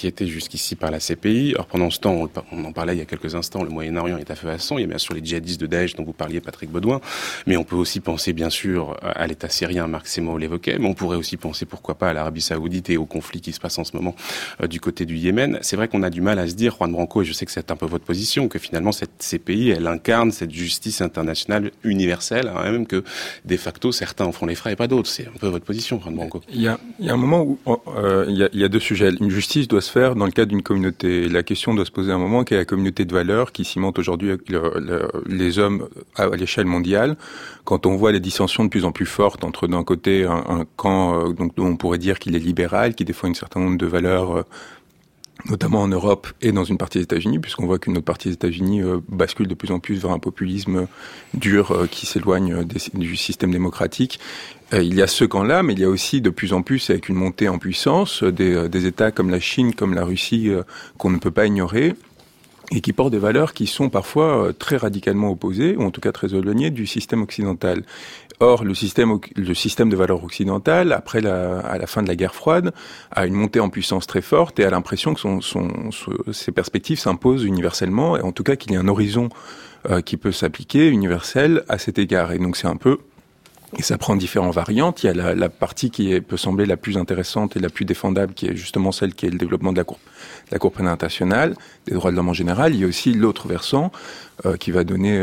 jusqu'ici par la CPI. Or, pendant ce temps, on en parlait il y a quelques instants, le Moyen-Orient est à feu à sang. Il y a bien sûr les djihadistes de Daesh dont vous parliez, Patrick Baudouin. Mais on peut aussi penser, bien sûr, à l'État syrien, Marc Semo l'évoquait. Mais on pourrait aussi penser, pourquoi pas, à l'Arabie Saoudite et au conflit qui se passe en ce moment du côté du Yémen. C'est vrai qu'on a du mal à se dire, Juan Branco, et je sais que c'est un peu votre position, que finalement cette CPI, elle incarne cette justice internationale universelle, hein, même que de facto certains en font les frais et pas d'autres. C'est un peu votre position, Juan Branco. Il y a un moment où il y a deux sujets. Une justice doit se faire dans le cadre d'une communauté. La question doit se poser à un moment qui est la communauté de valeurs qui cimente aujourd'hui les hommes à l'échelle mondiale. Quand on voit les dissensions de plus en plus fortes entre d'un côté un camp donc dont on pourrait dire qu'il est libéral, qui défend un certain nombre de valeurs notamment en Europe et dans une partie des États-Unis, puisqu'on voit qu'une autre partie des États-Unis bascule de plus en plus vers un populisme dur qui s'éloigne du système démocratique. Il y a ce camp-là, mais il y a aussi de plus en plus, avec une montée en puissance, des États comme la Chine, comme la Russie, qu'on ne peut pas ignorer, et qui portent des valeurs qui sont parfois très radicalement opposées, ou en tout cas très éloignées du système occidental. Or, le système de valeurs occidentales, à la fin de la guerre froide, a une montée en puissance très forte et a l'impression que ses perspectives s'imposent universellement, et en tout cas qu'il y a un horizon qui peut s'appliquer universel à cet égard. Et donc c'est un peu... Et ça prend différentes variantes. Il y a la partie qui peut sembler la plus intéressante et la plus défendable, qui est justement celle qui est le développement de la Cour pénale internationale, des droits de l'homme en général. Il y a aussi l'autre versant qui va donner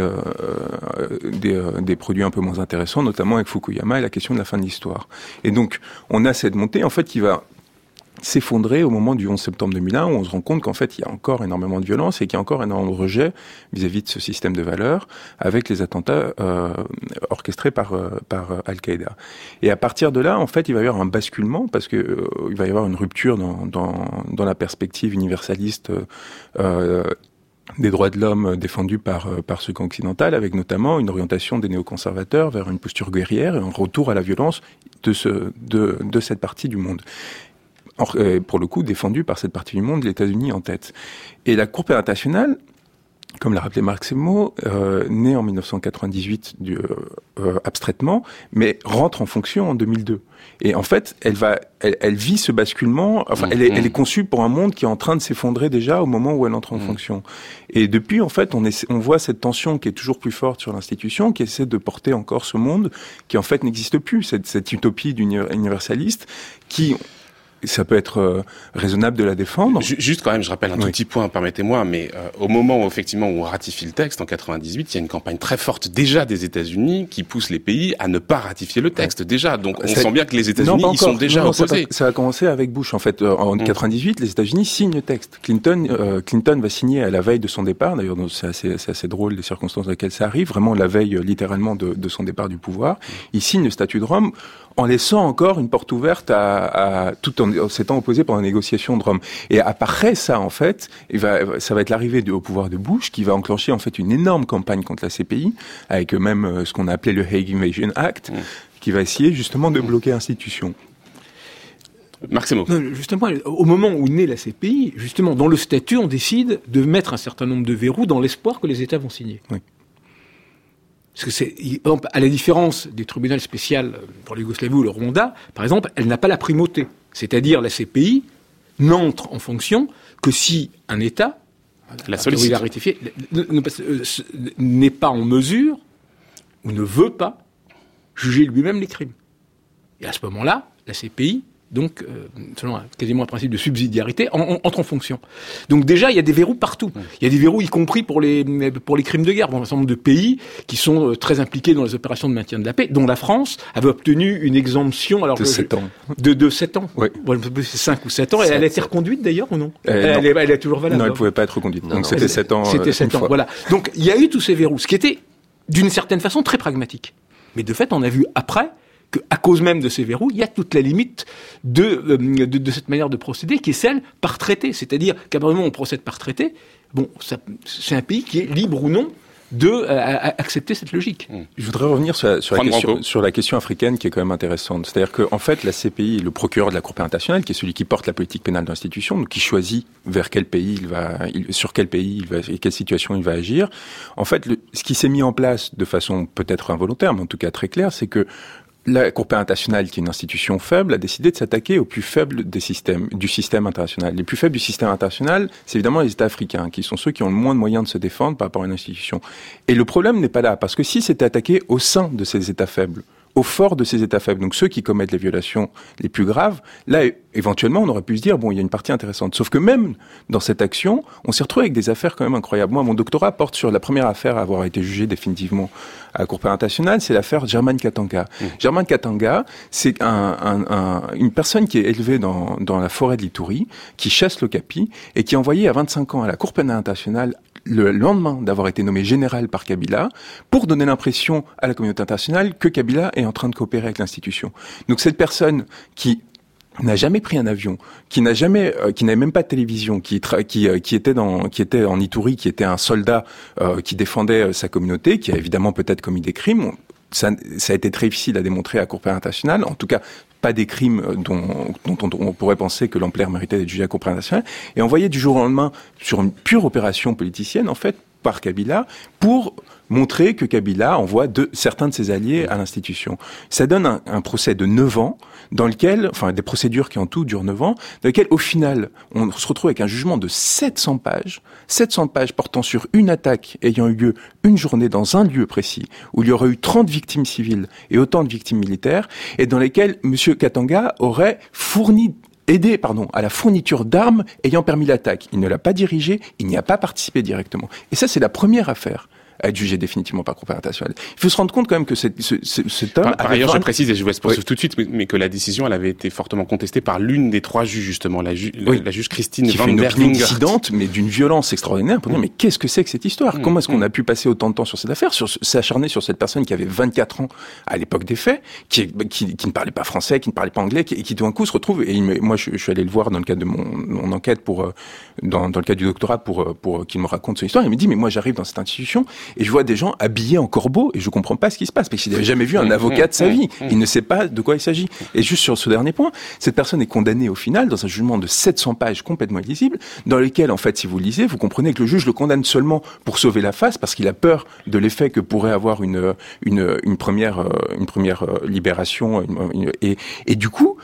des produits un peu moins intéressants, notamment avec Fukuyama et la question de la fin de l'histoire. Et donc, on a cette montée, en fait, qui va s'effondrer au moment du 11 septembre 2001, où on se rend compte qu'en fait, il y a encore énormément de violence et qu'il y a encore énormément de rejet vis-à-vis de ce système de valeurs, avec les attentats orchestrés par Al-Qaïda. Et à partir de là, en fait, il va y avoir un basculement, parce que il va y avoir une rupture dans la perspective universaliste des droits de l'homme défendus par ce camp occidental, avec notamment une orientation des néoconservateurs vers une posture guerrière et un retour à la violence de cette partie du monde. Pour le coup, défendu par cette partie du monde, les États-Unis en tête. Et la Cour pénale internationale, comme l'a rappelé Marc Semo, née en 1998 abstraitement, mais rentre en fonction en 2002. Et en fait, elle vit ce basculement. Enfin, elle est conçue pour un monde qui est en train de s'effondrer déjà au moment où elle entre en fonction. Et depuis, en fait, on voit cette tension qui est toujours plus forte sur l'institution, qui essaie de porter encore ce monde qui en fait n'existe plus, cette utopie universaliste qui... Ça peut être raisonnable de la défendre. Juste quand même, je rappelle un tout petit point, permettez-moi, mais au moment où effectivement on ratifie le texte en 98, il y a une campagne très forte déjà des États-Unis qui pousse les pays à ne pas ratifier le texte déjà. Donc on sent bien que les États-Unis y sont déjà opposés. Ça a commencé avec Bush en fait. En 98, les États-Unis signent le texte. Clinton va signer à la veille de son départ. D'ailleurs, c'est assez drôle les circonstances dans lesquelles ça arrive. Vraiment la veille littéralement de son départ du pouvoir. Il signe le statut de Rome en laissant encore une porte ouverte tout en s'étant opposé pendant la négociation de Rome. Et après ça, en fait, ça va être l'arrivée au pouvoir de Bush qui va enclencher en fait une énorme campagne contre la CPI, avec même ce qu'on a appelé le Hague Invasion Act, qui va essayer justement de bloquer l'institution. Marc Semo. Justement, au moment où naît la CPI, justement, dans le statut, on décide de mettre un certain nombre de verrous dans l'espoir que les États vont signer. Oui. Parce que à la différence des tribunaux spéciaux pour la Yougoslavie ou le Rwanda, par exemple, elle n'a pas la primauté. C'est-à-dire, la CPI n'entre en fonction que si un État, la solidarité, n'est pas en mesure ou ne veut pas juger lui-même les crimes. Et à ce moment-là, la CPI, donc, selon quasiment un principe de subsidiarité, entre en fonction. Donc déjà, il y a des verrous partout. Il y a des verrous, y compris pour les crimes de guerre. Bon, un certain nombre de pays qui sont très impliqués dans les opérations de maintien de la paix, dont la France avait obtenu une exemption de 7 ans. De 7 ans. Oui. Bon, c'est 5 ou 7 ans. Et elle a été reconduite d'ailleurs ou non, elle est toujours valable. Non, elle ne pouvait pas être reconduite. Donc c'était 7 ans. C'était 7 ans. Voilà. Donc il y a eu tous ces verrous, ce qui était d'une certaine façon très pragmatique. Mais de fait, on a vu après qu'à cause même de ces verrous, il y a toute la limite de cette manière de procéder, qui est celle par traité. C'est-à-dire qu'à partir du moment où on procède par traité, bon, c'est un pays qui est libre ou non accepter cette logique. Je voudrais revenir sur la question africaine qui est quand même intéressante. C'est-à-dire qu'en fait, la CPI, le procureur de la Cour pénale internationale, qui est celui qui porte la politique pénale de l'institution, donc qui choisit vers quel pays sur quel pays il va et quelle situation il va agir. En fait, ce qui s'est mis en place de façon peut-être involontaire, mais en tout cas très claire, c'est que la Cour pénale internationale, qui est une institution faible, a décidé de s'attaquer aux plus faibles du système international. Les plus faibles du système international, c'est évidemment les États africains, qui sont ceux qui ont le moins de moyens de se défendre par rapport à une institution. Et le problème n'est pas là, parce que si c'était attaqué au sein de ces États faibles, au fort de ces États faibles, donc ceux qui commettent les violations les plus graves, là, éventuellement, on aurait pu se dire, bon, il y a une partie intéressante. Sauf que même dans cette action, on s'est retrouvé avec des affaires quand même incroyables. Moi, mon doctorat porte sur la première affaire à avoir été jugée définitivement à la Cour pénale internationale, c'est l'affaire Germaine Katanga. Germaine Katanga, c'est une personne qui est élevée dans la forêt de l'Ituri, qui chasse l'okapi, et qui est envoyée à 25 ans à la Cour pénale internationale le lendemain d'avoir été nommé général par Kabila, pour donner l'impression à la communauté internationale que Kabila est en train de coopérer avec l'institution. Donc cette personne qui n'a jamais pris un avion, qui n'avait même pas de télévision, qui était en Ituri, qui était un soldat qui défendait sa communauté, qui a évidemment peut-être commis des crimes. Ça a été très difficile à démontrer à la Cour pénale internationale. En tout cas, pas des crimes dont on pourrait penser que l'ampleur méritait d'être jugé à la Cour pénale internationale. Et envoyé du jour au lendemain sur une pure opération politicienne, en fait, par Kabila, pour montrer que Kabila envoie certains de ses alliés à l'institution. Ça donne un procès de 9 ans, dans lequel, enfin, des procédures qui en tout durent 9 ans, dans lequel, au final, on se retrouve avec un jugement de 700 pages portant sur une attaque ayant eu lieu une journée dans un lieu précis, où il y aurait eu 30 victimes civiles et autant de victimes militaires, et dans lesquelles M. Katanga aurait aidé à la fourniture d'armes ayant permis l'attaque. Il ne l'a pas dirigée, il n'y a pas participé directement. Et ça, c'est la première affaire à être jugé définitivement par Cour pénale internationale. Il faut se rendre compte quand même que cet homme... Par ailleurs, je précise, et je vous laisse poursuivre tout de suite, mais que la décision, elle avait été fortement contestée par l'une des 3 juges, justement, la juge Christine Van der Qui fait une opinion Wingert. dissidente, mais d'une violence extraordinaire, pour dire, mais qu'est-ce que c'est que cette histoire? Comment est-ce qu'on a pu passer autant de temps sur cette affaire, s'acharner sur cette personne qui avait 24 ans à l'époque des faits, qui ne parlait pas français, qui ne parlait pas anglais, qui tout d'un coup se retrouve, et moi je suis allé le voir dans le cadre de mon enquête dans le cadre du doctorat pour qu'il me raconte son histoire. Il me dit, mais moi j'arrive dans cette institution, et je vois des gens habillés en corbeau, et je comprends pas ce qui se passe, parce qu'il n'avait jamais vu un avocat de sa vie. Il ne sait pas de quoi il s'agit. Et juste sur ce dernier point, cette personne est condamnée au final dans un jugement de 700 pages complètement illisible, dans lequel, en fait, si vous lisez, vous comprenez que le juge le condamne seulement pour sauver la face, parce qu'il a peur de l'effet que pourrait avoir une première libération, et du coup,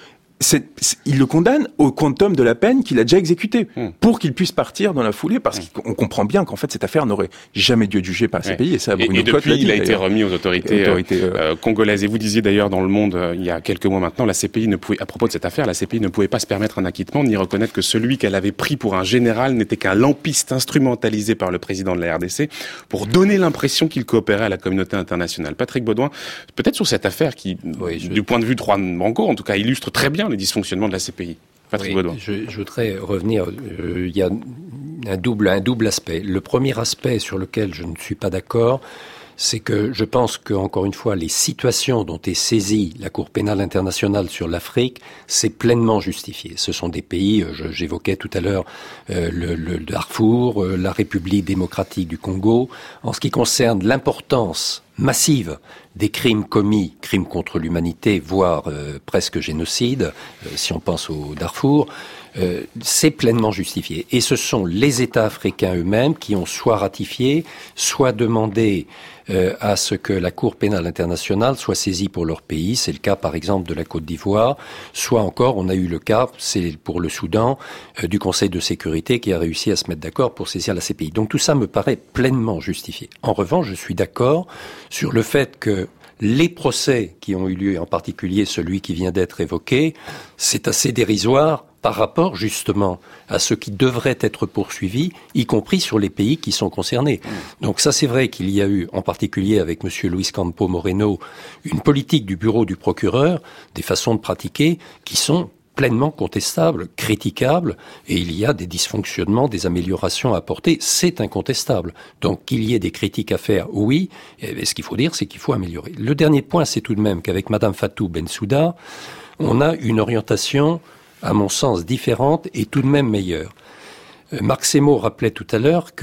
il le condamne au quantum de la peine qu'il a déjà exécutée, pour qu'il puisse partir dans la foulée, parce qu'on comprend bien qu'en fait cette affaire n'aurait jamais dû être jugée par ces pays. Et ça, et depuis, il a été remis aux autorités congolaises. Et vous disiez d'ailleurs dans Le Monde, il y a quelques mois maintenant, la CPI ne pouvait, à propos de cette affaire, la CPI ne pouvait pas se permettre un acquittement, ni reconnaître que celui qu'elle avait pris pour un général n'était qu'un lampiste instrumentalisé par le président de la RDC pour donner l'impression qu'il coopérait à la communauté internationale. Patrick Baudouin, peut-être sur cette affaire qui, du point de vue de Juan Branco, en tout cas, illustre très bien les dysfonctionnements de la CPI. Patrick Baudouin. Je voudrais revenir. Il y a un double aspect. Le premier aspect sur lequel je ne suis pas d'accord, c'est que je pense que, encore une fois, les situations dont est saisie la Cour pénale internationale sur l'Afrique, c'est pleinement justifié. Ce sont des pays, j'évoquais tout à l'heure le Darfour, la République démocratique du Congo. En ce qui concerne l'importance massive des crimes commis, crimes contre l'humanité, voire presque génocide, si on pense au Darfour, c'est pleinement justifié. Et ce sont les États africains eux-mêmes qui ont soit ratifié, soit demandé à ce que la Cour pénale internationale soit saisie pour leur pays. C'est le cas, par exemple, de la Côte d'Ivoire. Soit encore, on a eu le cas, c'est pour le Soudan, du Conseil de sécurité qui a réussi à se mettre d'accord pour saisir la CPI. Donc tout ça me paraît pleinement justifié. En revanche, je suis d'accord sur le fait que les procès qui ont eu lieu, en particulier celui qui vient d'être évoqué, c'est assez dérisoire par rapport justement à ce qui devrait être poursuivi, y compris sur les pays qui sont concernés. Donc ça, c'est vrai qu'il y a eu, en particulier avec M. Luis Campo Moreno, une politique du bureau du procureur, des façons de pratiquer qui sont pleinement contestables, critiquables, et il y a des dysfonctionnements, des améliorations à apporter, c'est incontestable. Donc qu'il y ait des critiques à faire, oui, et ce qu'il faut dire, c'est qu'il faut améliorer. Le dernier point, c'est tout de même qu'avec Mme Fatou Bensouda, on a une orientation, à mon sens, différente et tout de même meilleure. Marc Semo rappelait tout à l'heure que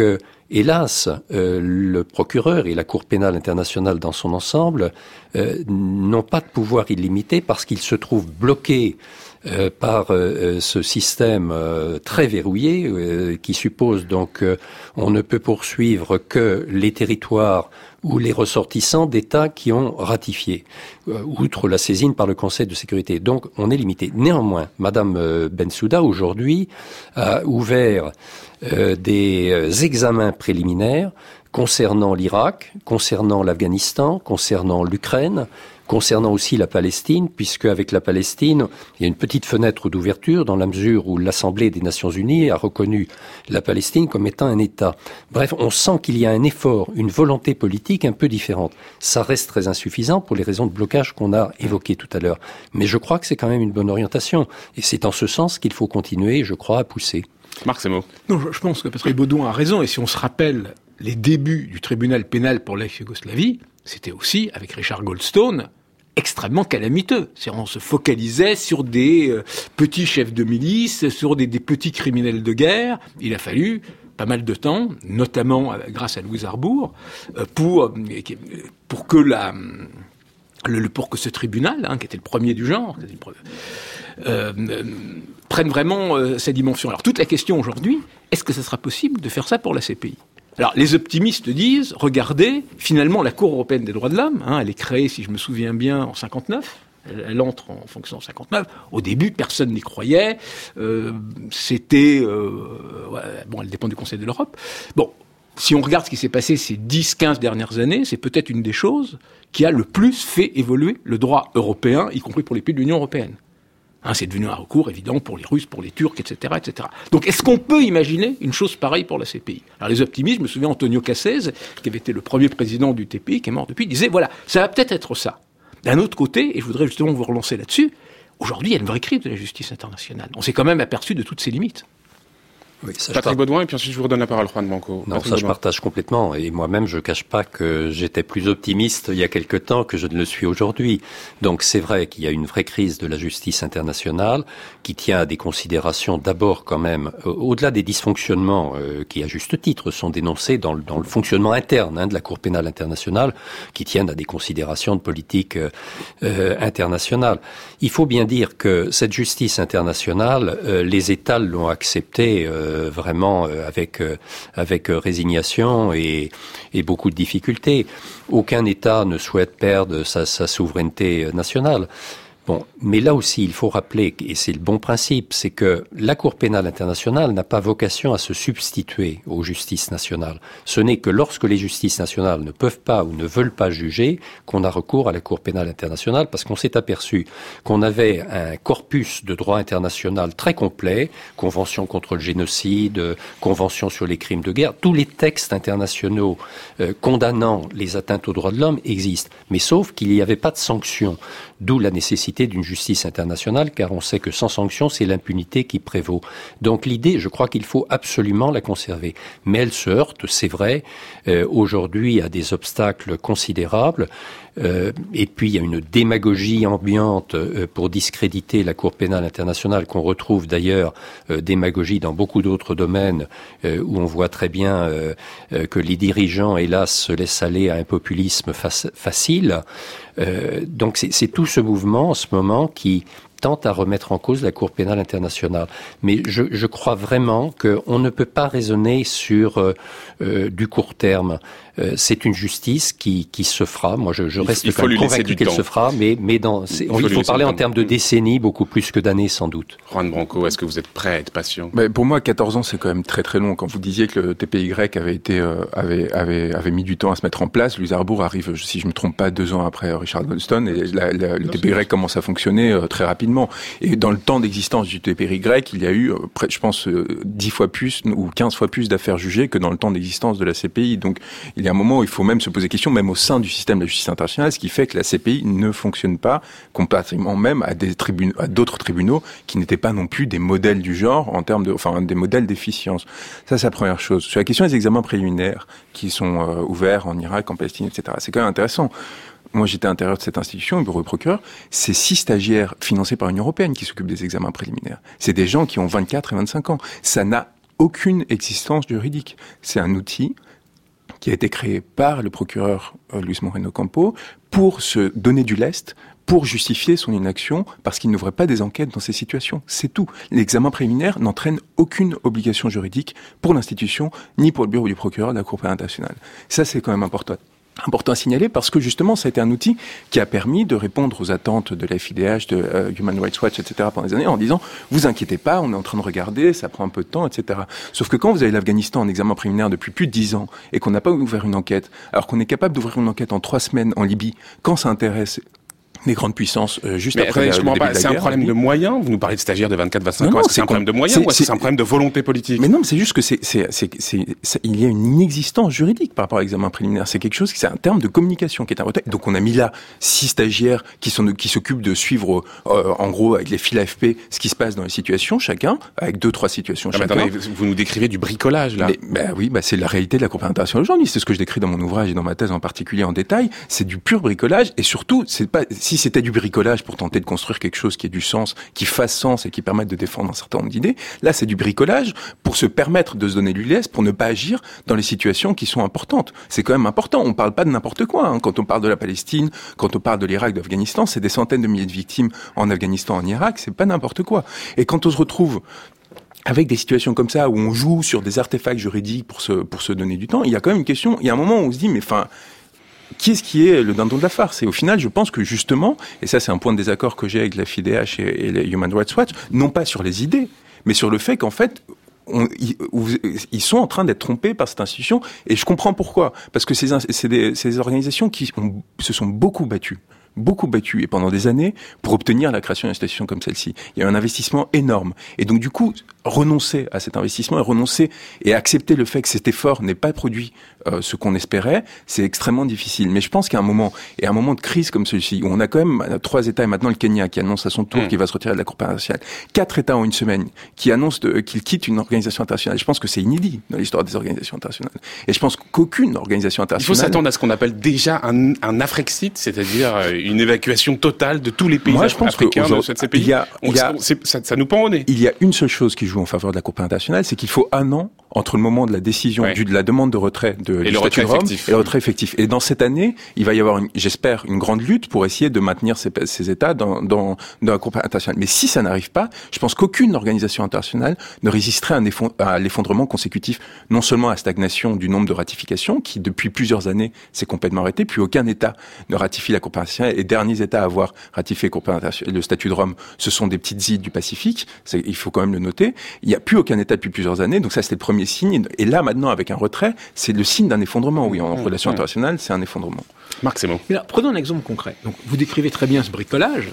Hélas, le procureur et la Cour pénale internationale dans son ensemble n'ont pas de pouvoir illimité parce qu'ils se trouvent bloqués par ce système très verrouillé qui suppose donc on ne peut poursuivre que les territoires ou les ressortissants d'États qui ont ratifié, outre la saisine par le Conseil de sécurité. Donc on est limité. Néanmoins, Madame Bensouda aujourd'hui a ouvert des examens préliminaires concernant l'Irak, concernant l'Afghanistan, concernant l'Ukraine, concernant aussi la Palestine, puisque avec la Palestine, il y a une petite fenêtre d'ouverture dans la mesure où l'Assemblée des Nations Unies a reconnu la Palestine comme étant un État. Bref, on sent qu'il y a un effort, une volonté politique un peu différente. Ça reste très insuffisant pour les raisons de blocage qu'on a évoquées tout à l'heure. Mais je crois que c'est quand même une bonne orientation. Et c'est en ce sens qu'il faut continuer, je crois, à pousser. Marc Semo. Non, je pense que Patrick Baudouin a raison. Et si on se rappelle les débuts du tribunal pénal pour l'ex-Yougoslavie, c'était aussi, avec Richard Goldstone, extrêmement calamiteux. C'est-à-dire, on se focalisait sur des petits chefs de milice, sur des petits criminels de guerre. Il a fallu pas mal de temps, notamment grâce à Louise Arbour, pour que ce tribunal, qui était le premier du genre, prenne vraiment sa dimension. Alors toute la question aujourd'hui, est-ce que ça sera possible de faire ça pour la CPI ? Alors, les optimistes disent, regardez, finalement, la Cour européenne des droits de l'homme, elle est créée, si je me souviens bien, en 59. Elle entre en fonction en 59. Au début, personne n'y croyait. Elle dépend du Conseil de l'Europe. Bon, si on regarde ce qui s'est passé ces 10-15 dernières années, c'est peut-être une des choses qui a le plus fait évoluer le droit européen, y compris pour les pays de l'Union européenne. C'est devenu un recours évident pour les Russes, pour les Turcs, etc., etc. Donc, est-ce qu'on peut imaginer une chose pareille pour la CPI ? Alors, les optimistes, je me souviens Antonio Cassese, qui avait été le premier président du TPI, qui est mort depuis, disait, voilà, ça va peut-être être ça. D'un autre côté, et je voudrais justement vous relancer là-dessus, aujourd'hui, il y a une vraie crise de la justice internationale. On s'est quand même aperçu de toutes ses limites. Oui, Patrick Baudouin, et puis ensuite je vous redonne la parole, Juan Branco. Non, ça je partage complètement, et moi-même je cache pas que j'étais plus optimiste il y a quelque temps que je ne le suis aujourd'hui. Donc c'est vrai qu'il y a une vraie crise de la justice internationale qui tient à des considérations d'abord quand même, au-delà des dysfonctionnements qui à juste titre sont dénoncés dans le fonctionnement interne de la Cour pénale internationale, qui tiennent à des considérations de politique internationale. Il faut bien dire que cette justice internationale, les États l'ont acceptée vraiment avec résignation et beaucoup de difficultés. Aucun État ne souhaite perdre sa souveraineté nationale. Bon, mais là aussi, il faut rappeler, et c'est le bon principe, c'est que la Cour pénale internationale n'a pas vocation à se substituer aux justices nationales. Ce n'est que lorsque les justices nationales ne peuvent pas ou ne veulent pas juger qu'on a recours à la Cour pénale internationale, parce qu'on s'est aperçu qu'on avait un corpus de droit international très complet, convention contre le génocide, convention sur les crimes de guerre, tous les textes internationaux condamnant les atteintes aux droits de l'homme existent, mais sauf qu'il n'y avait pas de sanctions, d'où la nécessité d'une justice internationale, car on sait que sans sanction, c'est l'impunité qui prévaut. Donc l'idée, je crois qu'il faut absolument la conserver. Mais elle se heurte, c'est vrai, aujourd'hui à des obstacles considérables. Et puis il y a une démagogie ambiante pour discréditer la Cour pénale internationale, qu'on retrouve d'ailleurs démagogie dans beaucoup d'autres domaines où on voit très bien que les dirigeants, hélas, se laissent aller à un populisme facile. Donc c'est tout ce mouvement en ce moment qui tente à remettre en cause la Cour pénale internationale. Mais je crois vraiment qu'on ne peut pas raisonner sur du court terme. C'est une justice qui se fera. Moi, je reste quand même convaincu qu'elle se fera, mais il faut parler en termes de décennies, beaucoup plus que d'années, sans doute. Juan Branco, est-ce que vous êtes prêt à être patient ? Pour moi, 14 ans, c'est quand même très très long. Quand vous disiez que le TPY avait mis du temps à se mettre en place, Louise Arbour arrive, si je me trompe pas, 2 ans après Richard Goldstone, et le TPY commence à fonctionner très rapidement. Et dans le temps d'existence du TPY, il y a eu, je pense, 10 fois plus ou 15 fois plus d'affaires jugées que dans le temps d'existence de la CPI. Donc, il y a un moment où il faut même se poser question, même au sein du système de la justice internationale, ce qui fait que la CPI ne fonctionne pas, comparativement même à d'autres tribunaux qui n'étaient pas non plus des modèles du genre en termes des modèles d'efficience. Ça, c'est la première chose. Sur la question des examens préliminaires qui sont ouverts en Irak, en Palestine, etc., c'est quand même intéressant. Moi, j'étais à l'intérieur de cette institution, le bureau du procureur. C'est 6 stagiaires financés par l'Union européenne qui s'occupent des examens préliminaires. C'est des gens qui ont 24 et 25 ans. Ça n'a aucune existence juridique. C'est un outil qui a été créé par le procureur Luis Moreno Campo pour se donner du lest, pour justifier son inaction, parce qu'il n'ouvrait pas des enquêtes dans ces situations. C'est tout. L'examen préliminaire n'entraîne aucune obligation juridique pour l'institution, ni pour le bureau du procureur de la Cour pénale internationale. Ça, c'est quand même important à signaler parce que justement ça a été un outil qui a permis de répondre aux attentes de la FIDH, de Human Rights Watch, etc. pendant des années en disant vous inquiétez pas, on est en train de regarder, ça prend un peu de temps, etc. Sauf que quand vous avez l'Afghanistan en examen préliminaire depuis plus de 10 ans et qu'on n'a pas ouvert une enquête, alors qu'on est capable d'ouvrir une enquête en 3 semaines en Libye, quand ça intéresse les grandes puissances juste mais après je comprends pas, c'est un problème de moyens. Vous nous parlez de stagiaires de 24-25 ans. Est-ce que c'est un problème de moyens ou est-ce que c'est un problème de volonté politique? Mais non, mais c'est juste que il y a une inexistence juridique par rapport à l'examen préliminaire. C'est quelque chose qui, c'est un terme de communication qui est un retard. Donc on a mis là 6 stagiaires qui s'occupent de suivre, en gros, avec les fils AFP, ce qui se passe dans les situations, chacun, avec 2-3 situations chacun. Mais attendez, vous nous décrivez du bricolage, là. Oui, c'est la réalité de la Cour pénale internationale aujourd'hui. C'est ce que je décris dans mon ouvrage et dans ma thèse en particulier en détail. C'est du pur bricolage et surtout, si c'était du bricolage pour tenter de construire quelque chose qui ait du sens, qui fasse sens et qui permette de défendre un certain nombre d'idées. Là, c'est du bricolage pour se permettre de se donner du lest, pour ne pas agir dans les situations qui sont importantes. C'est quand même important. On parle pas de n'importe quoi. Hein. Quand on parle de la Palestine, quand on parle de l'Irak, de l'Afghanistan, c'est des centaines de milliers de victimes en Afghanistan, en Irak. C'est pas n'importe quoi. Et quand on se retrouve avec des situations comme ça où on joue sur des artefacts juridiques pour se donner du temps, il y a quand même une question. Il y a un moment où on se dit, qui est le dindon de la farce? Et au final, je pense que justement, et ça c'est un point de désaccord que j'ai avec la FIDH et les Human Rights Watch, non pas sur les idées, mais sur le fait qu'en fait, ils sont en train d'être trompés par cette institution, et je comprends pourquoi. Parce que c'est des organisations qui se sont beaucoup battues, et pendant des années, pour obtenir la création d'une institution comme celle-ci. Il y a eu un investissement énorme. Et donc, du coup, renoncer à cet investissement et accepter le fait que cet effort n'ait pas produit ce qu'on espérait, c'est extrêmement difficile. Mais je pense qu'à un moment de crise comme celui-ci, où on a quand même 3 États, et maintenant le Kenya, qui annonce à son tour qu'il va se retirer de la Cour pénale internationale, 4 États en une semaine, qui annoncent qu'ils quittent une organisation internationale. Je pense que c'est inédit dans l'histoire des organisations internationales. Et je pense qu'aucune organisation internationale... Il faut s'attendre à ce qu'on appelle déjà un Afrixit, c'est-à-dire une évacuation totale de tous les pays africains de cette CPI. Ça nous pend au nez. Il y a une seule chose qui joue en faveur de la Cour pénale internationale, c'est qu'il faut 1 an entre le moment de la décision de la demande de retrait du statut de Rome et le retrait effectif. Et dans cette année, il va y avoir, j'espère, une grande lutte pour essayer de maintenir ces États dans la Cour pénale internationale. Mais si ça n'arrive pas, je pense qu'aucune organisation internationale ne résisterait à l'effondrement consécutif, non seulement à la stagnation du nombre de ratifications, qui depuis plusieurs années s'est complètement arrêté, puis aucun État ne ratifie la Cour pénale internationale. Les derniers États à avoir ratifié le statut de Rome, ce sont des petites îles du Pacifique, il faut quand même le noter. Il n'y a plus aucun État depuis plusieurs années, donc ça c'était le premier signe. Et là maintenant, avec un retrait, c'est le signe d'un effondrement. Oui, en relation internationale, c'est un effondrement. Marc, c'est bon. Mais là, prenons un exemple concret. Donc, vous décrivez très bien ce bricolage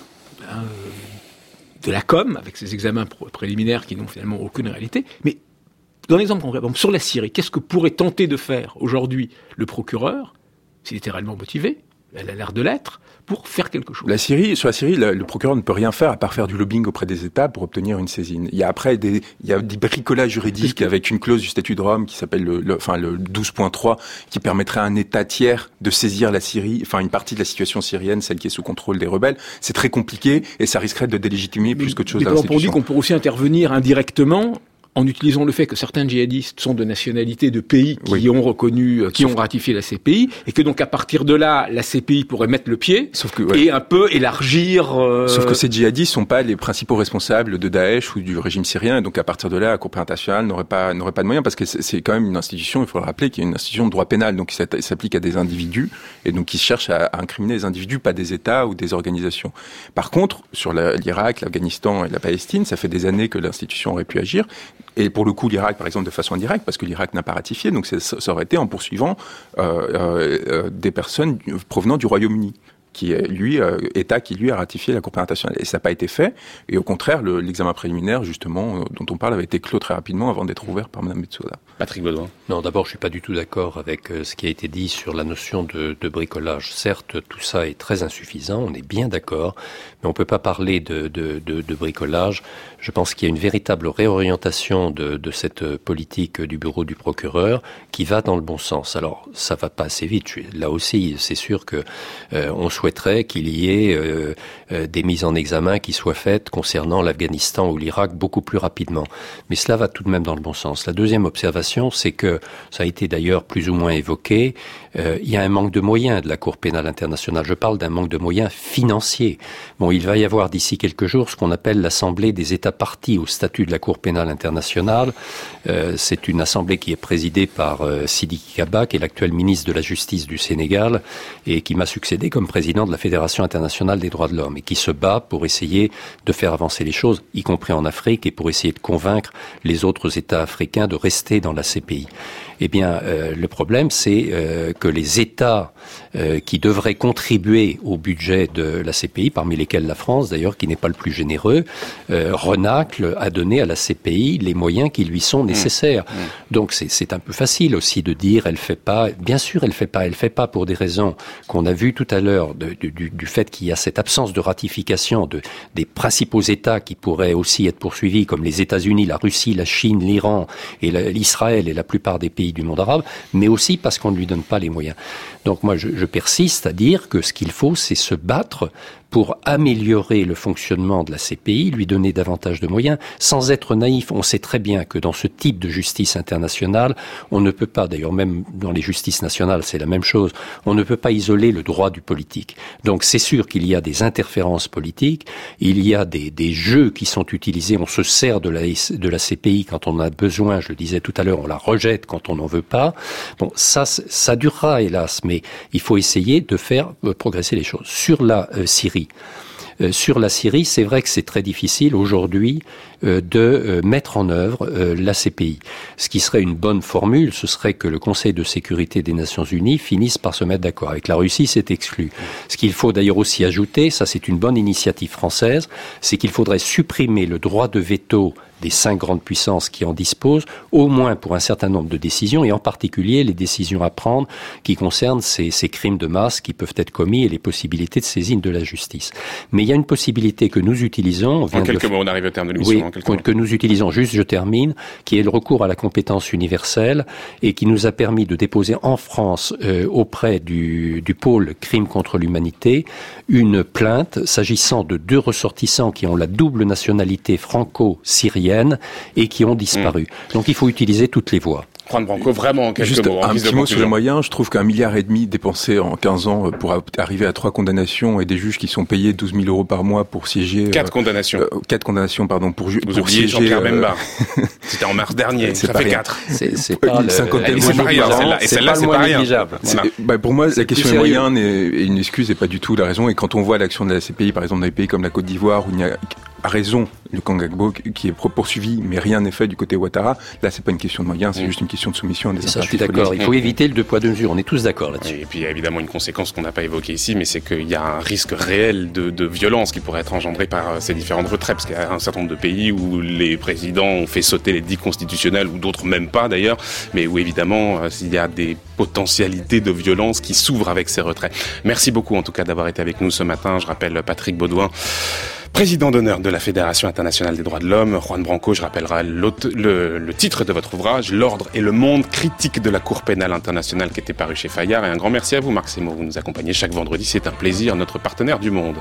de la com, avec ces examens préliminaires qui n'ont finalement aucune réalité. Mais dans l'exemple concret, donc, sur la Syrie, qu'est-ce que pourrait tenter de faire aujourd'hui le procureur, s'il était réellement motivé, elle a l'air de l'être, pour faire quelque chose? Sur la Syrie, le procureur ne peut rien faire à part faire du lobbying auprès des États pour obtenir une saisine. Il y a après des bricolages juridiques avec une clause du statut de Rome qui s'appelle le 12.3 qui permettrait à un État tiers de saisir la Syrie, une partie de la situation syrienne, celle qui est sous contrôle des rebelles. C'est très compliqué et ça risquerait de délégitimer plus qu'autre chose l'institution. On dit qu'on peut aussi intervenir indirectement en utilisant le fait que certains djihadistes sont de nationalité de pays qui ont reconnu, qui ont ratifié la CPI, et que donc à partir de là, la CPI pourrait mettre le pied et un peu élargir... Sauf que ces djihadistes sont pas les principaux responsables de Daesh ou du régime syrien, et donc à partir de là, la Cour pénale internationale n'aurait pas de moyens, parce que c'est quand même une institution, il faut le rappeler, qui est une institution de droit pénal, donc qui s'applique à des individus, et donc qui cherche à incriminer les individus, pas des États ou des organisations. Par contre, sur l'Irak, l'Afghanistan et la Palestine, ça fait des années que l'institution aurait pu agir. Et pour le coup, l'Irak, par exemple, de façon indirecte, parce que l'Irak n'a pas ratifié, donc ça aurait été en poursuivant des personnes provenant du Royaume-Uni, État qui lui a ratifié la Cour pénale internationale. Et ça n'a pas été fait. Et au contraire, l'examen préliminaire, justement, dont on parle, avait été clos très rapidement avant d'être ouvert par Mme Betsouda. Patrick Baudouin. Non, d'abord, je suis pas du tout d'accord avec ce qui a été dit sur la notion de bricolage. Certes, tout ça est très insuffisant, on est bien d'accord, mais on peut pas parler de bricolage. Je pense qu'il y a une véritable réorientation de cette politique du bureau du procureur qui va dans le bon sens. Alors, ça va pas assez vite. Là aussi, c'est sûr que on souhaite souhaiterait qu'il y ait des mises en examen qui soient faites concernant l'Afghanistan ou l'Irak beaucoup plus rapidement. Mais cela va tout de même dans le bon sens. La deuxième observation, c'est que, ça a été d'ailleurs plus ou moins évoqué, il y a un manque de moyens de la Cour pénale internationale. Je parle d'un manque de moyens financiers. Bon, il va y avoir d'ici quelques jours ce qu'on appelle l'Assemblée des États partis au statut de la Cour pénale internationale. C'est une assemblée qui est présidée par Sidiki Kaba, qui est l'actuel ministre de la Justice du Sénégal et qui m'a succédé comme président de la Fédération internationale des droits de l'homme et qui se bat pour essayer de faire avancer les choses, y compris en Afrique, et pour essayer de convaincre les autres États africains de rester dans la CPI. Eh bien, le problème, c'est que les États qui devraient contribuer au budget de la CPI, parmi lesquels la France, d'ailleurs, qui n'est pas le plus généreux, renacle à donner à la CPI les moyens qui lui sont nécessaires. Donc, c'est un peu facile aussi de dire, elle fait pas. Bien sûr, elle fait pas pour des raisons qu'on a vues tout à l'heure, du fait qu'il y a cette absence de ratification des principaux États qui pourraient aussi être poursuivis, comme les États-Unis, la Russie, la Chine, l'Iran et l'Israël et la plupart des pays du monde arabe, mais aussi parce qu'on ne lui donne pas les moyens. Donc moi, je persiste à dire que ce qu'il faut, c'est se battre pour améliorer le fonctionnement de la CPI, lui donner davantage de moyens, sans être naïf. On sait très bien que dans ce type de justice internationale, on ne peut pas, d'ailleurs même dans les justices nationales, c'est la même chose, on ne peut pas isoler le droit du politique. Donc c'est sûr qu'il y a des interférences politiques, il y a des jeux qui sont utilisés, on se sert de la CPI quand on a besoin, je le disais tout à l'heure, on la rejette quand on n'en veut pas. Bon, ça durera hélas, mais il faut essayer de faire progresser les choses. Sur la Syrie, c'est vrai que c'est très difficile aujourd'hui de mettre en œuvre la CPI. Ce qui serait une bonne formule, ce serait que le Conseil de sécurité des Nations Unies finisse par se mettre d'accord. Avec la Russie, c'est exclu. Ce qu'il faut d'ailleurs aussi ajouter, ça c'est une bonne initiative française, c'est qu'il faudrait supprimer le droit de veto des 5 grandes puissances qui en disposent, au moins pour un certain nombre de décisions, et en particulier les décisions à prendre qui concernent ces crimes de masse qui peuvent être commis et les possibilités de saisine de la justice. Mais il y a une possibilité que nous utilisons... En quelques mots, on arrive au terme de l'émission. Oui, que nous utilisons, juste je termine, qui est le recours à la compétence universelle et qui nous a permis de déposer en France, auprès du pôle crime contre l'humanité, une plainte s'agissant de 2 ressortissants qui ont la double nationalité franco-syrienne et qui ont disparu. Donc il faut utiliser toutes les voies. Juan Branco, vraiment, quelques mots. Un petit mot sur les moyens. Je trouve qu'1,5 milliard dépensé en 15 ans pour arriver à 3 condamnations et des juges qui sont payés 12 000 euros par mois pour siéger... 4 condamnations. 4 condamnations, pardon, pour oubliez siéger... Jean-Pierre Bemba. C'était en mars dernier. Ça fait 4. C'est pas une cinquantaine de jours par an. Et celle-là, c'est pas rien. Pour moi, la question des moyens est une excuse et pas du tout la raison. Et quand on voit l'action de la CPI, par exemple, dans des pays comme la Côte d'Ivoire, où il y a à raison le Kangagbo qui est poursuivi, mais rien n'est fait du côté Ouattara. Là, c'est pas une question de moyens, c'est juste une question de soumission à des impératifs. Je suis d'accord. Il faut éviter le 2 poids 2 mesures. On est tous d'accord là-dessus. Et puis, il y a évidemment une conséquence qu'on n'a pas évoquée ici, mais c'est qu'il y a un risque réel de violence qui pourrait être engendré par ces différentes retraites, parce qu'il y a un certain nombre de pays où les présidents ont fait sauter les dits constitutionnels, ou d'autres même pas d'ailleurs, mais où évidemment, il y a des potentialités de violence qui s'ouvrent avec ces retraits. Merci beaucoup en tout cas d'avoir été avec nous ce matin. Je rappelle Patrick Baudouin, président d'honneur de la Fédération internationale des droits de l'homme. Juan Branco, je rappellerai le titre de votre ouvrage, L'ordre et le monde, critique de la Cour pénale internationale, qui était paru chez Fayard. Et un grand merci à vous, Marc Semo. Vous nous accompagnez chaque vendredi. C'est un plaisir, notre partenaire du monde.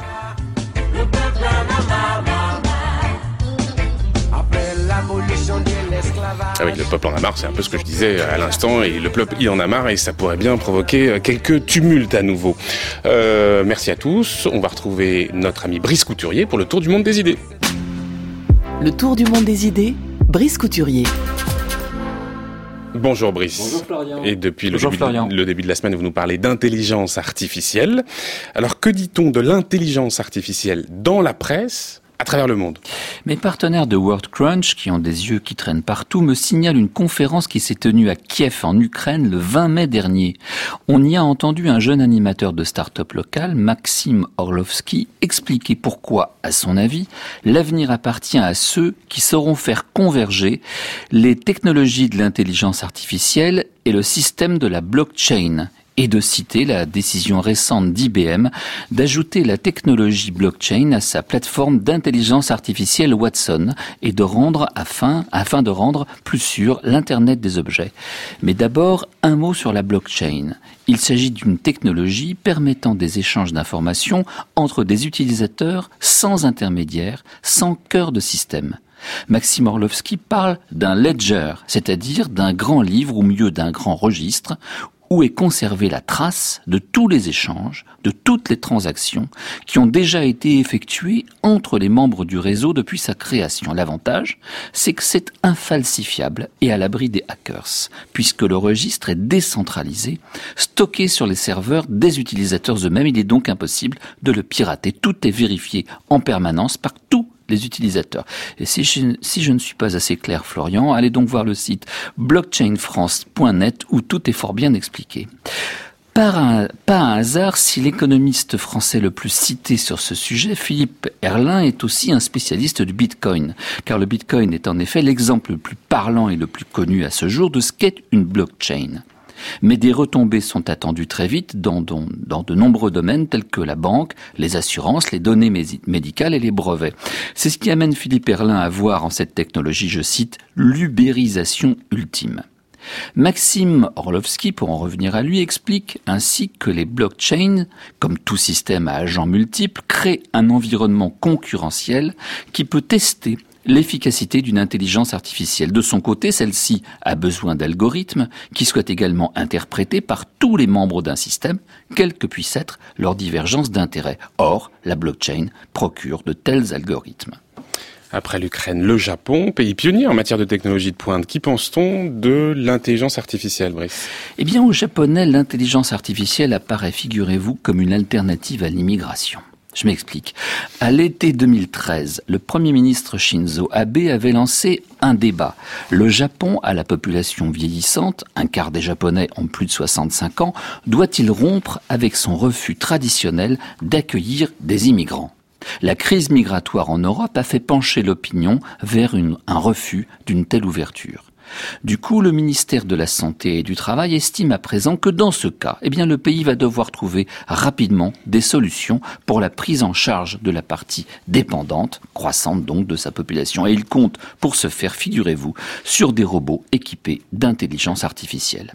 Ah oui, le peuple en a marre, c'est un peu ce que je disais à l'instant, et le peuple il en a marre et ça pourrait bien provoquer quelques tumultes à nouveau. Merci à tous, on va retrouver notre ami Brice Couturier pour le Tour du monde des idées. Le Tour du monde des idées, Brice Couturier. Bonjour Brice. Bonjour Florian. Et depuis le début de la semaine, vous nous parlez d'intelligence artificielle. Alors que dit-on de l'intelligence artificielle dans la presse à travers le monde? Mes partenaires de World Crunch, qui ont des yeux qui traînent partout, me signalent une conférence qui s'est tenue à Kiev, en Ukraine, le 20 mai dernier. On y a entendu un jeune animateur de start-up local, Maxime Orlovski, expliquer pourquoi, à son avis, l'avenir appartient à ceux qui sauront faire converger les technologies de l'intelligence artificielle et le système de la blockchain. Et de citer la décision récente d'IBM d'ajouter la technologie blockchain à sa plateforme d'intelligence artificielle Watson et de rendre afin de rendre plus sûr l'Internet des objets. Mais d'abord, un mot sur la blockchain. Il s'agit d'une technologie permettant des échanges d'informations entre des utilisateurs sans intermédiaire, sans cœur de système. Maxime Orlovsky parle d'un ledger, c'est-à-dire d'un grand livre ou mieux d'un grand registre, où est conservée la trace de tous les échanges, de toutes les transactions qui ont déjà été effectuées entre les membres du réseau depuis sa création. L'avantage, c'est que c'est infalsifiable et à l'abri des hackers, puisque le registre est décentralisé, stocké sur les serveurs des utilisateurs eux-mêmes. Il est donc impossible de le pirater. Tout est vérifié en permanence par tous les utilisateurs. Et si je ne suis pas assez clair, Florian, allez donc voir le site blockchainfrance.net où tout est fort bien expliqué. Pas un hasard si l'économiste français le plus cité sur ce sujet, Philippe Herrlin, est aussi un spécialiste du Bitcoin. Car le Bitcoin est en effet l'exemple le plus parlant et le plus connu à ce jour de ce qu'est une blockchain. Mais des retombées sont attendues très vite dans de nombreux domaines tels que la banque, les assurances, les données médicales et les brevets. C'est ce qui amène Philippe Herrlin à voir en cette technologie, je cite, l'ubérisation ultime. Maxime Orlovsky, pour en revenir à lui, explique ainsi que les blockchains, comme tout système à agents multiples, créent un environnement concurrentiel qui peut tester l'efficacité d'une intelligence artificielle. De son côté, celle-ci a besoin d'algorithmes qui soient également interprétés par tous les membres d'un système, quelle que puisse être leur divergence d'intérêts. Or, la blockchain procure de tels algorithmes. Après l'Ukraine, le Japon, pays pionnier en matière de technologie de pointe. Qui pense-t-on de l'intelligence artificielle, Brice ? Eh bien, aux Japonais, l'intelligence artificielle apparaît, figurez-vous, comme une alternative à l'immigration. Je m'explique. À l'été 2013, le Premier ministre Shinzo Abe avait lancé un débat. Le Japon, à la population vieillissante, un quart des Japonais ont plus de 65 ans, doit-il rompre avec son refus traditionnel d'accueillir des immigrants ? La crise migratoire en Europe a fait pencher l'opinion vers un refus d'une telle ouverture. Du coup, le ministère de la Santé et du Travail estime à présent que dans ce cas, le pays va devoir trouver rapidement des solutions pour la prise en charge de la partie dépendante, croissante donc, de sa population. Et il compte, pour ce faire, figurez-vous, sur des robots équipés d'intelligence artificielle.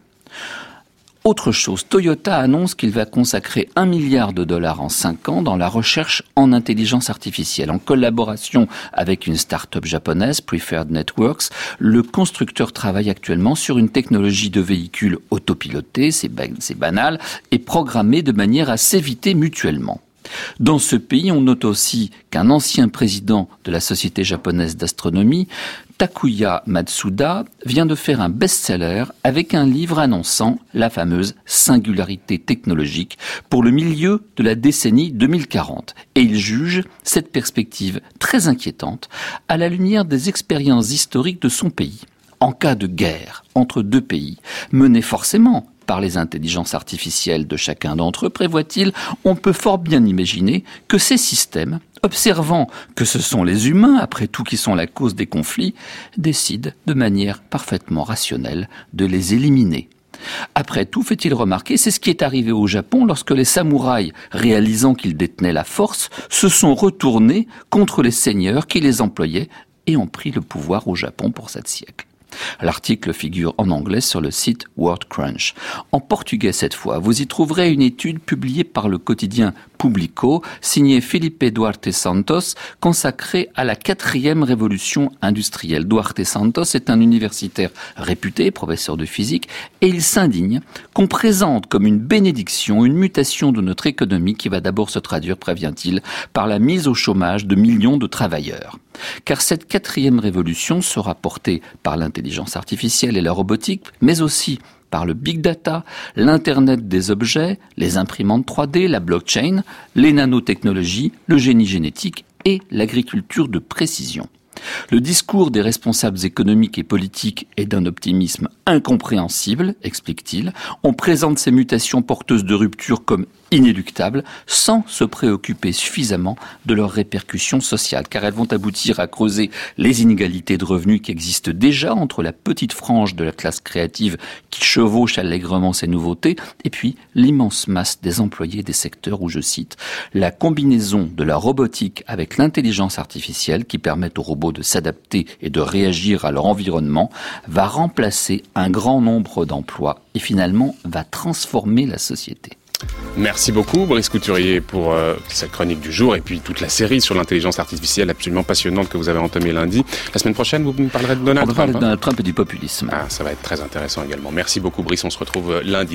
Autre chose, Toyota annonce qu'il va consacrer $1 milliard en 5 ans dans la recherche en intelligence artificielle. En collaboration avec une start-up japonaise, Preferred Networks, le constructeur travaille actuellement sur une technologie de véhicule autopiloté, c'est banal, et programmé de manière à s'éviter mutuellement. Dans ce pays, on note aussi qu'un ancien président de la société japonaise d'astronomie, Takuya Matsuda, vient de faire un best-seller avec un livre annonçant la fameuse singularité technologique pour le milieu de la décennie 2040. Et il juge cette perspective très inquiétante à la lumière des expériences historiques de son pays. En cas de guerre entre deux pays, menée forcément par les intelligences artificielles de chacun d'entre eux, prévoit-il, on peut fort bien imaginer que ces systèmes, observant que ce sont les humains, après tout, qui sont la cause des conflits, décident de manière parfaitement rationnelle de les éliminer. Après tout, fait-il remarquer, c'est ce qui est arrivé au Japon lorsque les samouraïs, réalisant qu'ils détenaient la force, se sont retournés contre les seigneurs qui les employaient et ont pris le pouvoir au Japon pour 7 siècles. L'article figure en anglais sur le site WorldCrunch. En portugais cette fois, vous y trouverez une étude publiée par le quotidien Publico, signée Felipe Duarte Santos, consacrée à la 4e révolution industrielle. Duarte Santos est un universitaire réputé, professeur de physique, et il s'indigne qu'on présente comme une bénédiction, une mutation de notre économie qui va d'abord se traduire, prévient-il, par la mise au chômage de millions de travailleurs. Car cette 4e révolution sera portée par l'intelligence artificielle et la robotique, mais aussi par le big data, l'Internet des objets, les imprimantes 3D, la blockchain, les nanotechnologies, le génie génétique et l'agriculture de précision. Le discours des responsables économiques et politiques est d'un optimisme incompréhensible, explique-t-il. On présente ces mutations porteuses de rupture comme inéluctables, sans se préoccuper suffisamment de leurs répercussions sociales, car elles vont aboutir à creuser les inégalités de revenus qui existent déjà entre la petite frange de la classe créative qui chevauche allègrement ces nouveautés, et puis l'immense masse des employés des secteurs où, je cite, la combinaison de la robotique avec l'intelligence artificielle qui permettent aux robots de s'adapter et de réagir à leur environnement va remplacer un grand nombre d'emplois et finalement va transformer la société. Merci beaucoup Brice Couturier pour cette chronique du jour et puis toute la série sur l'intelligence artificielle absolument passionnante que vous avez entamée lundi. La semaine prochaine, vous me parlerez de Donald Trump. On va parler de Donald Trump et du populisme. Ah, ça va être très intéressant également. Merci beaucoup Brice, on se retrouve lundi.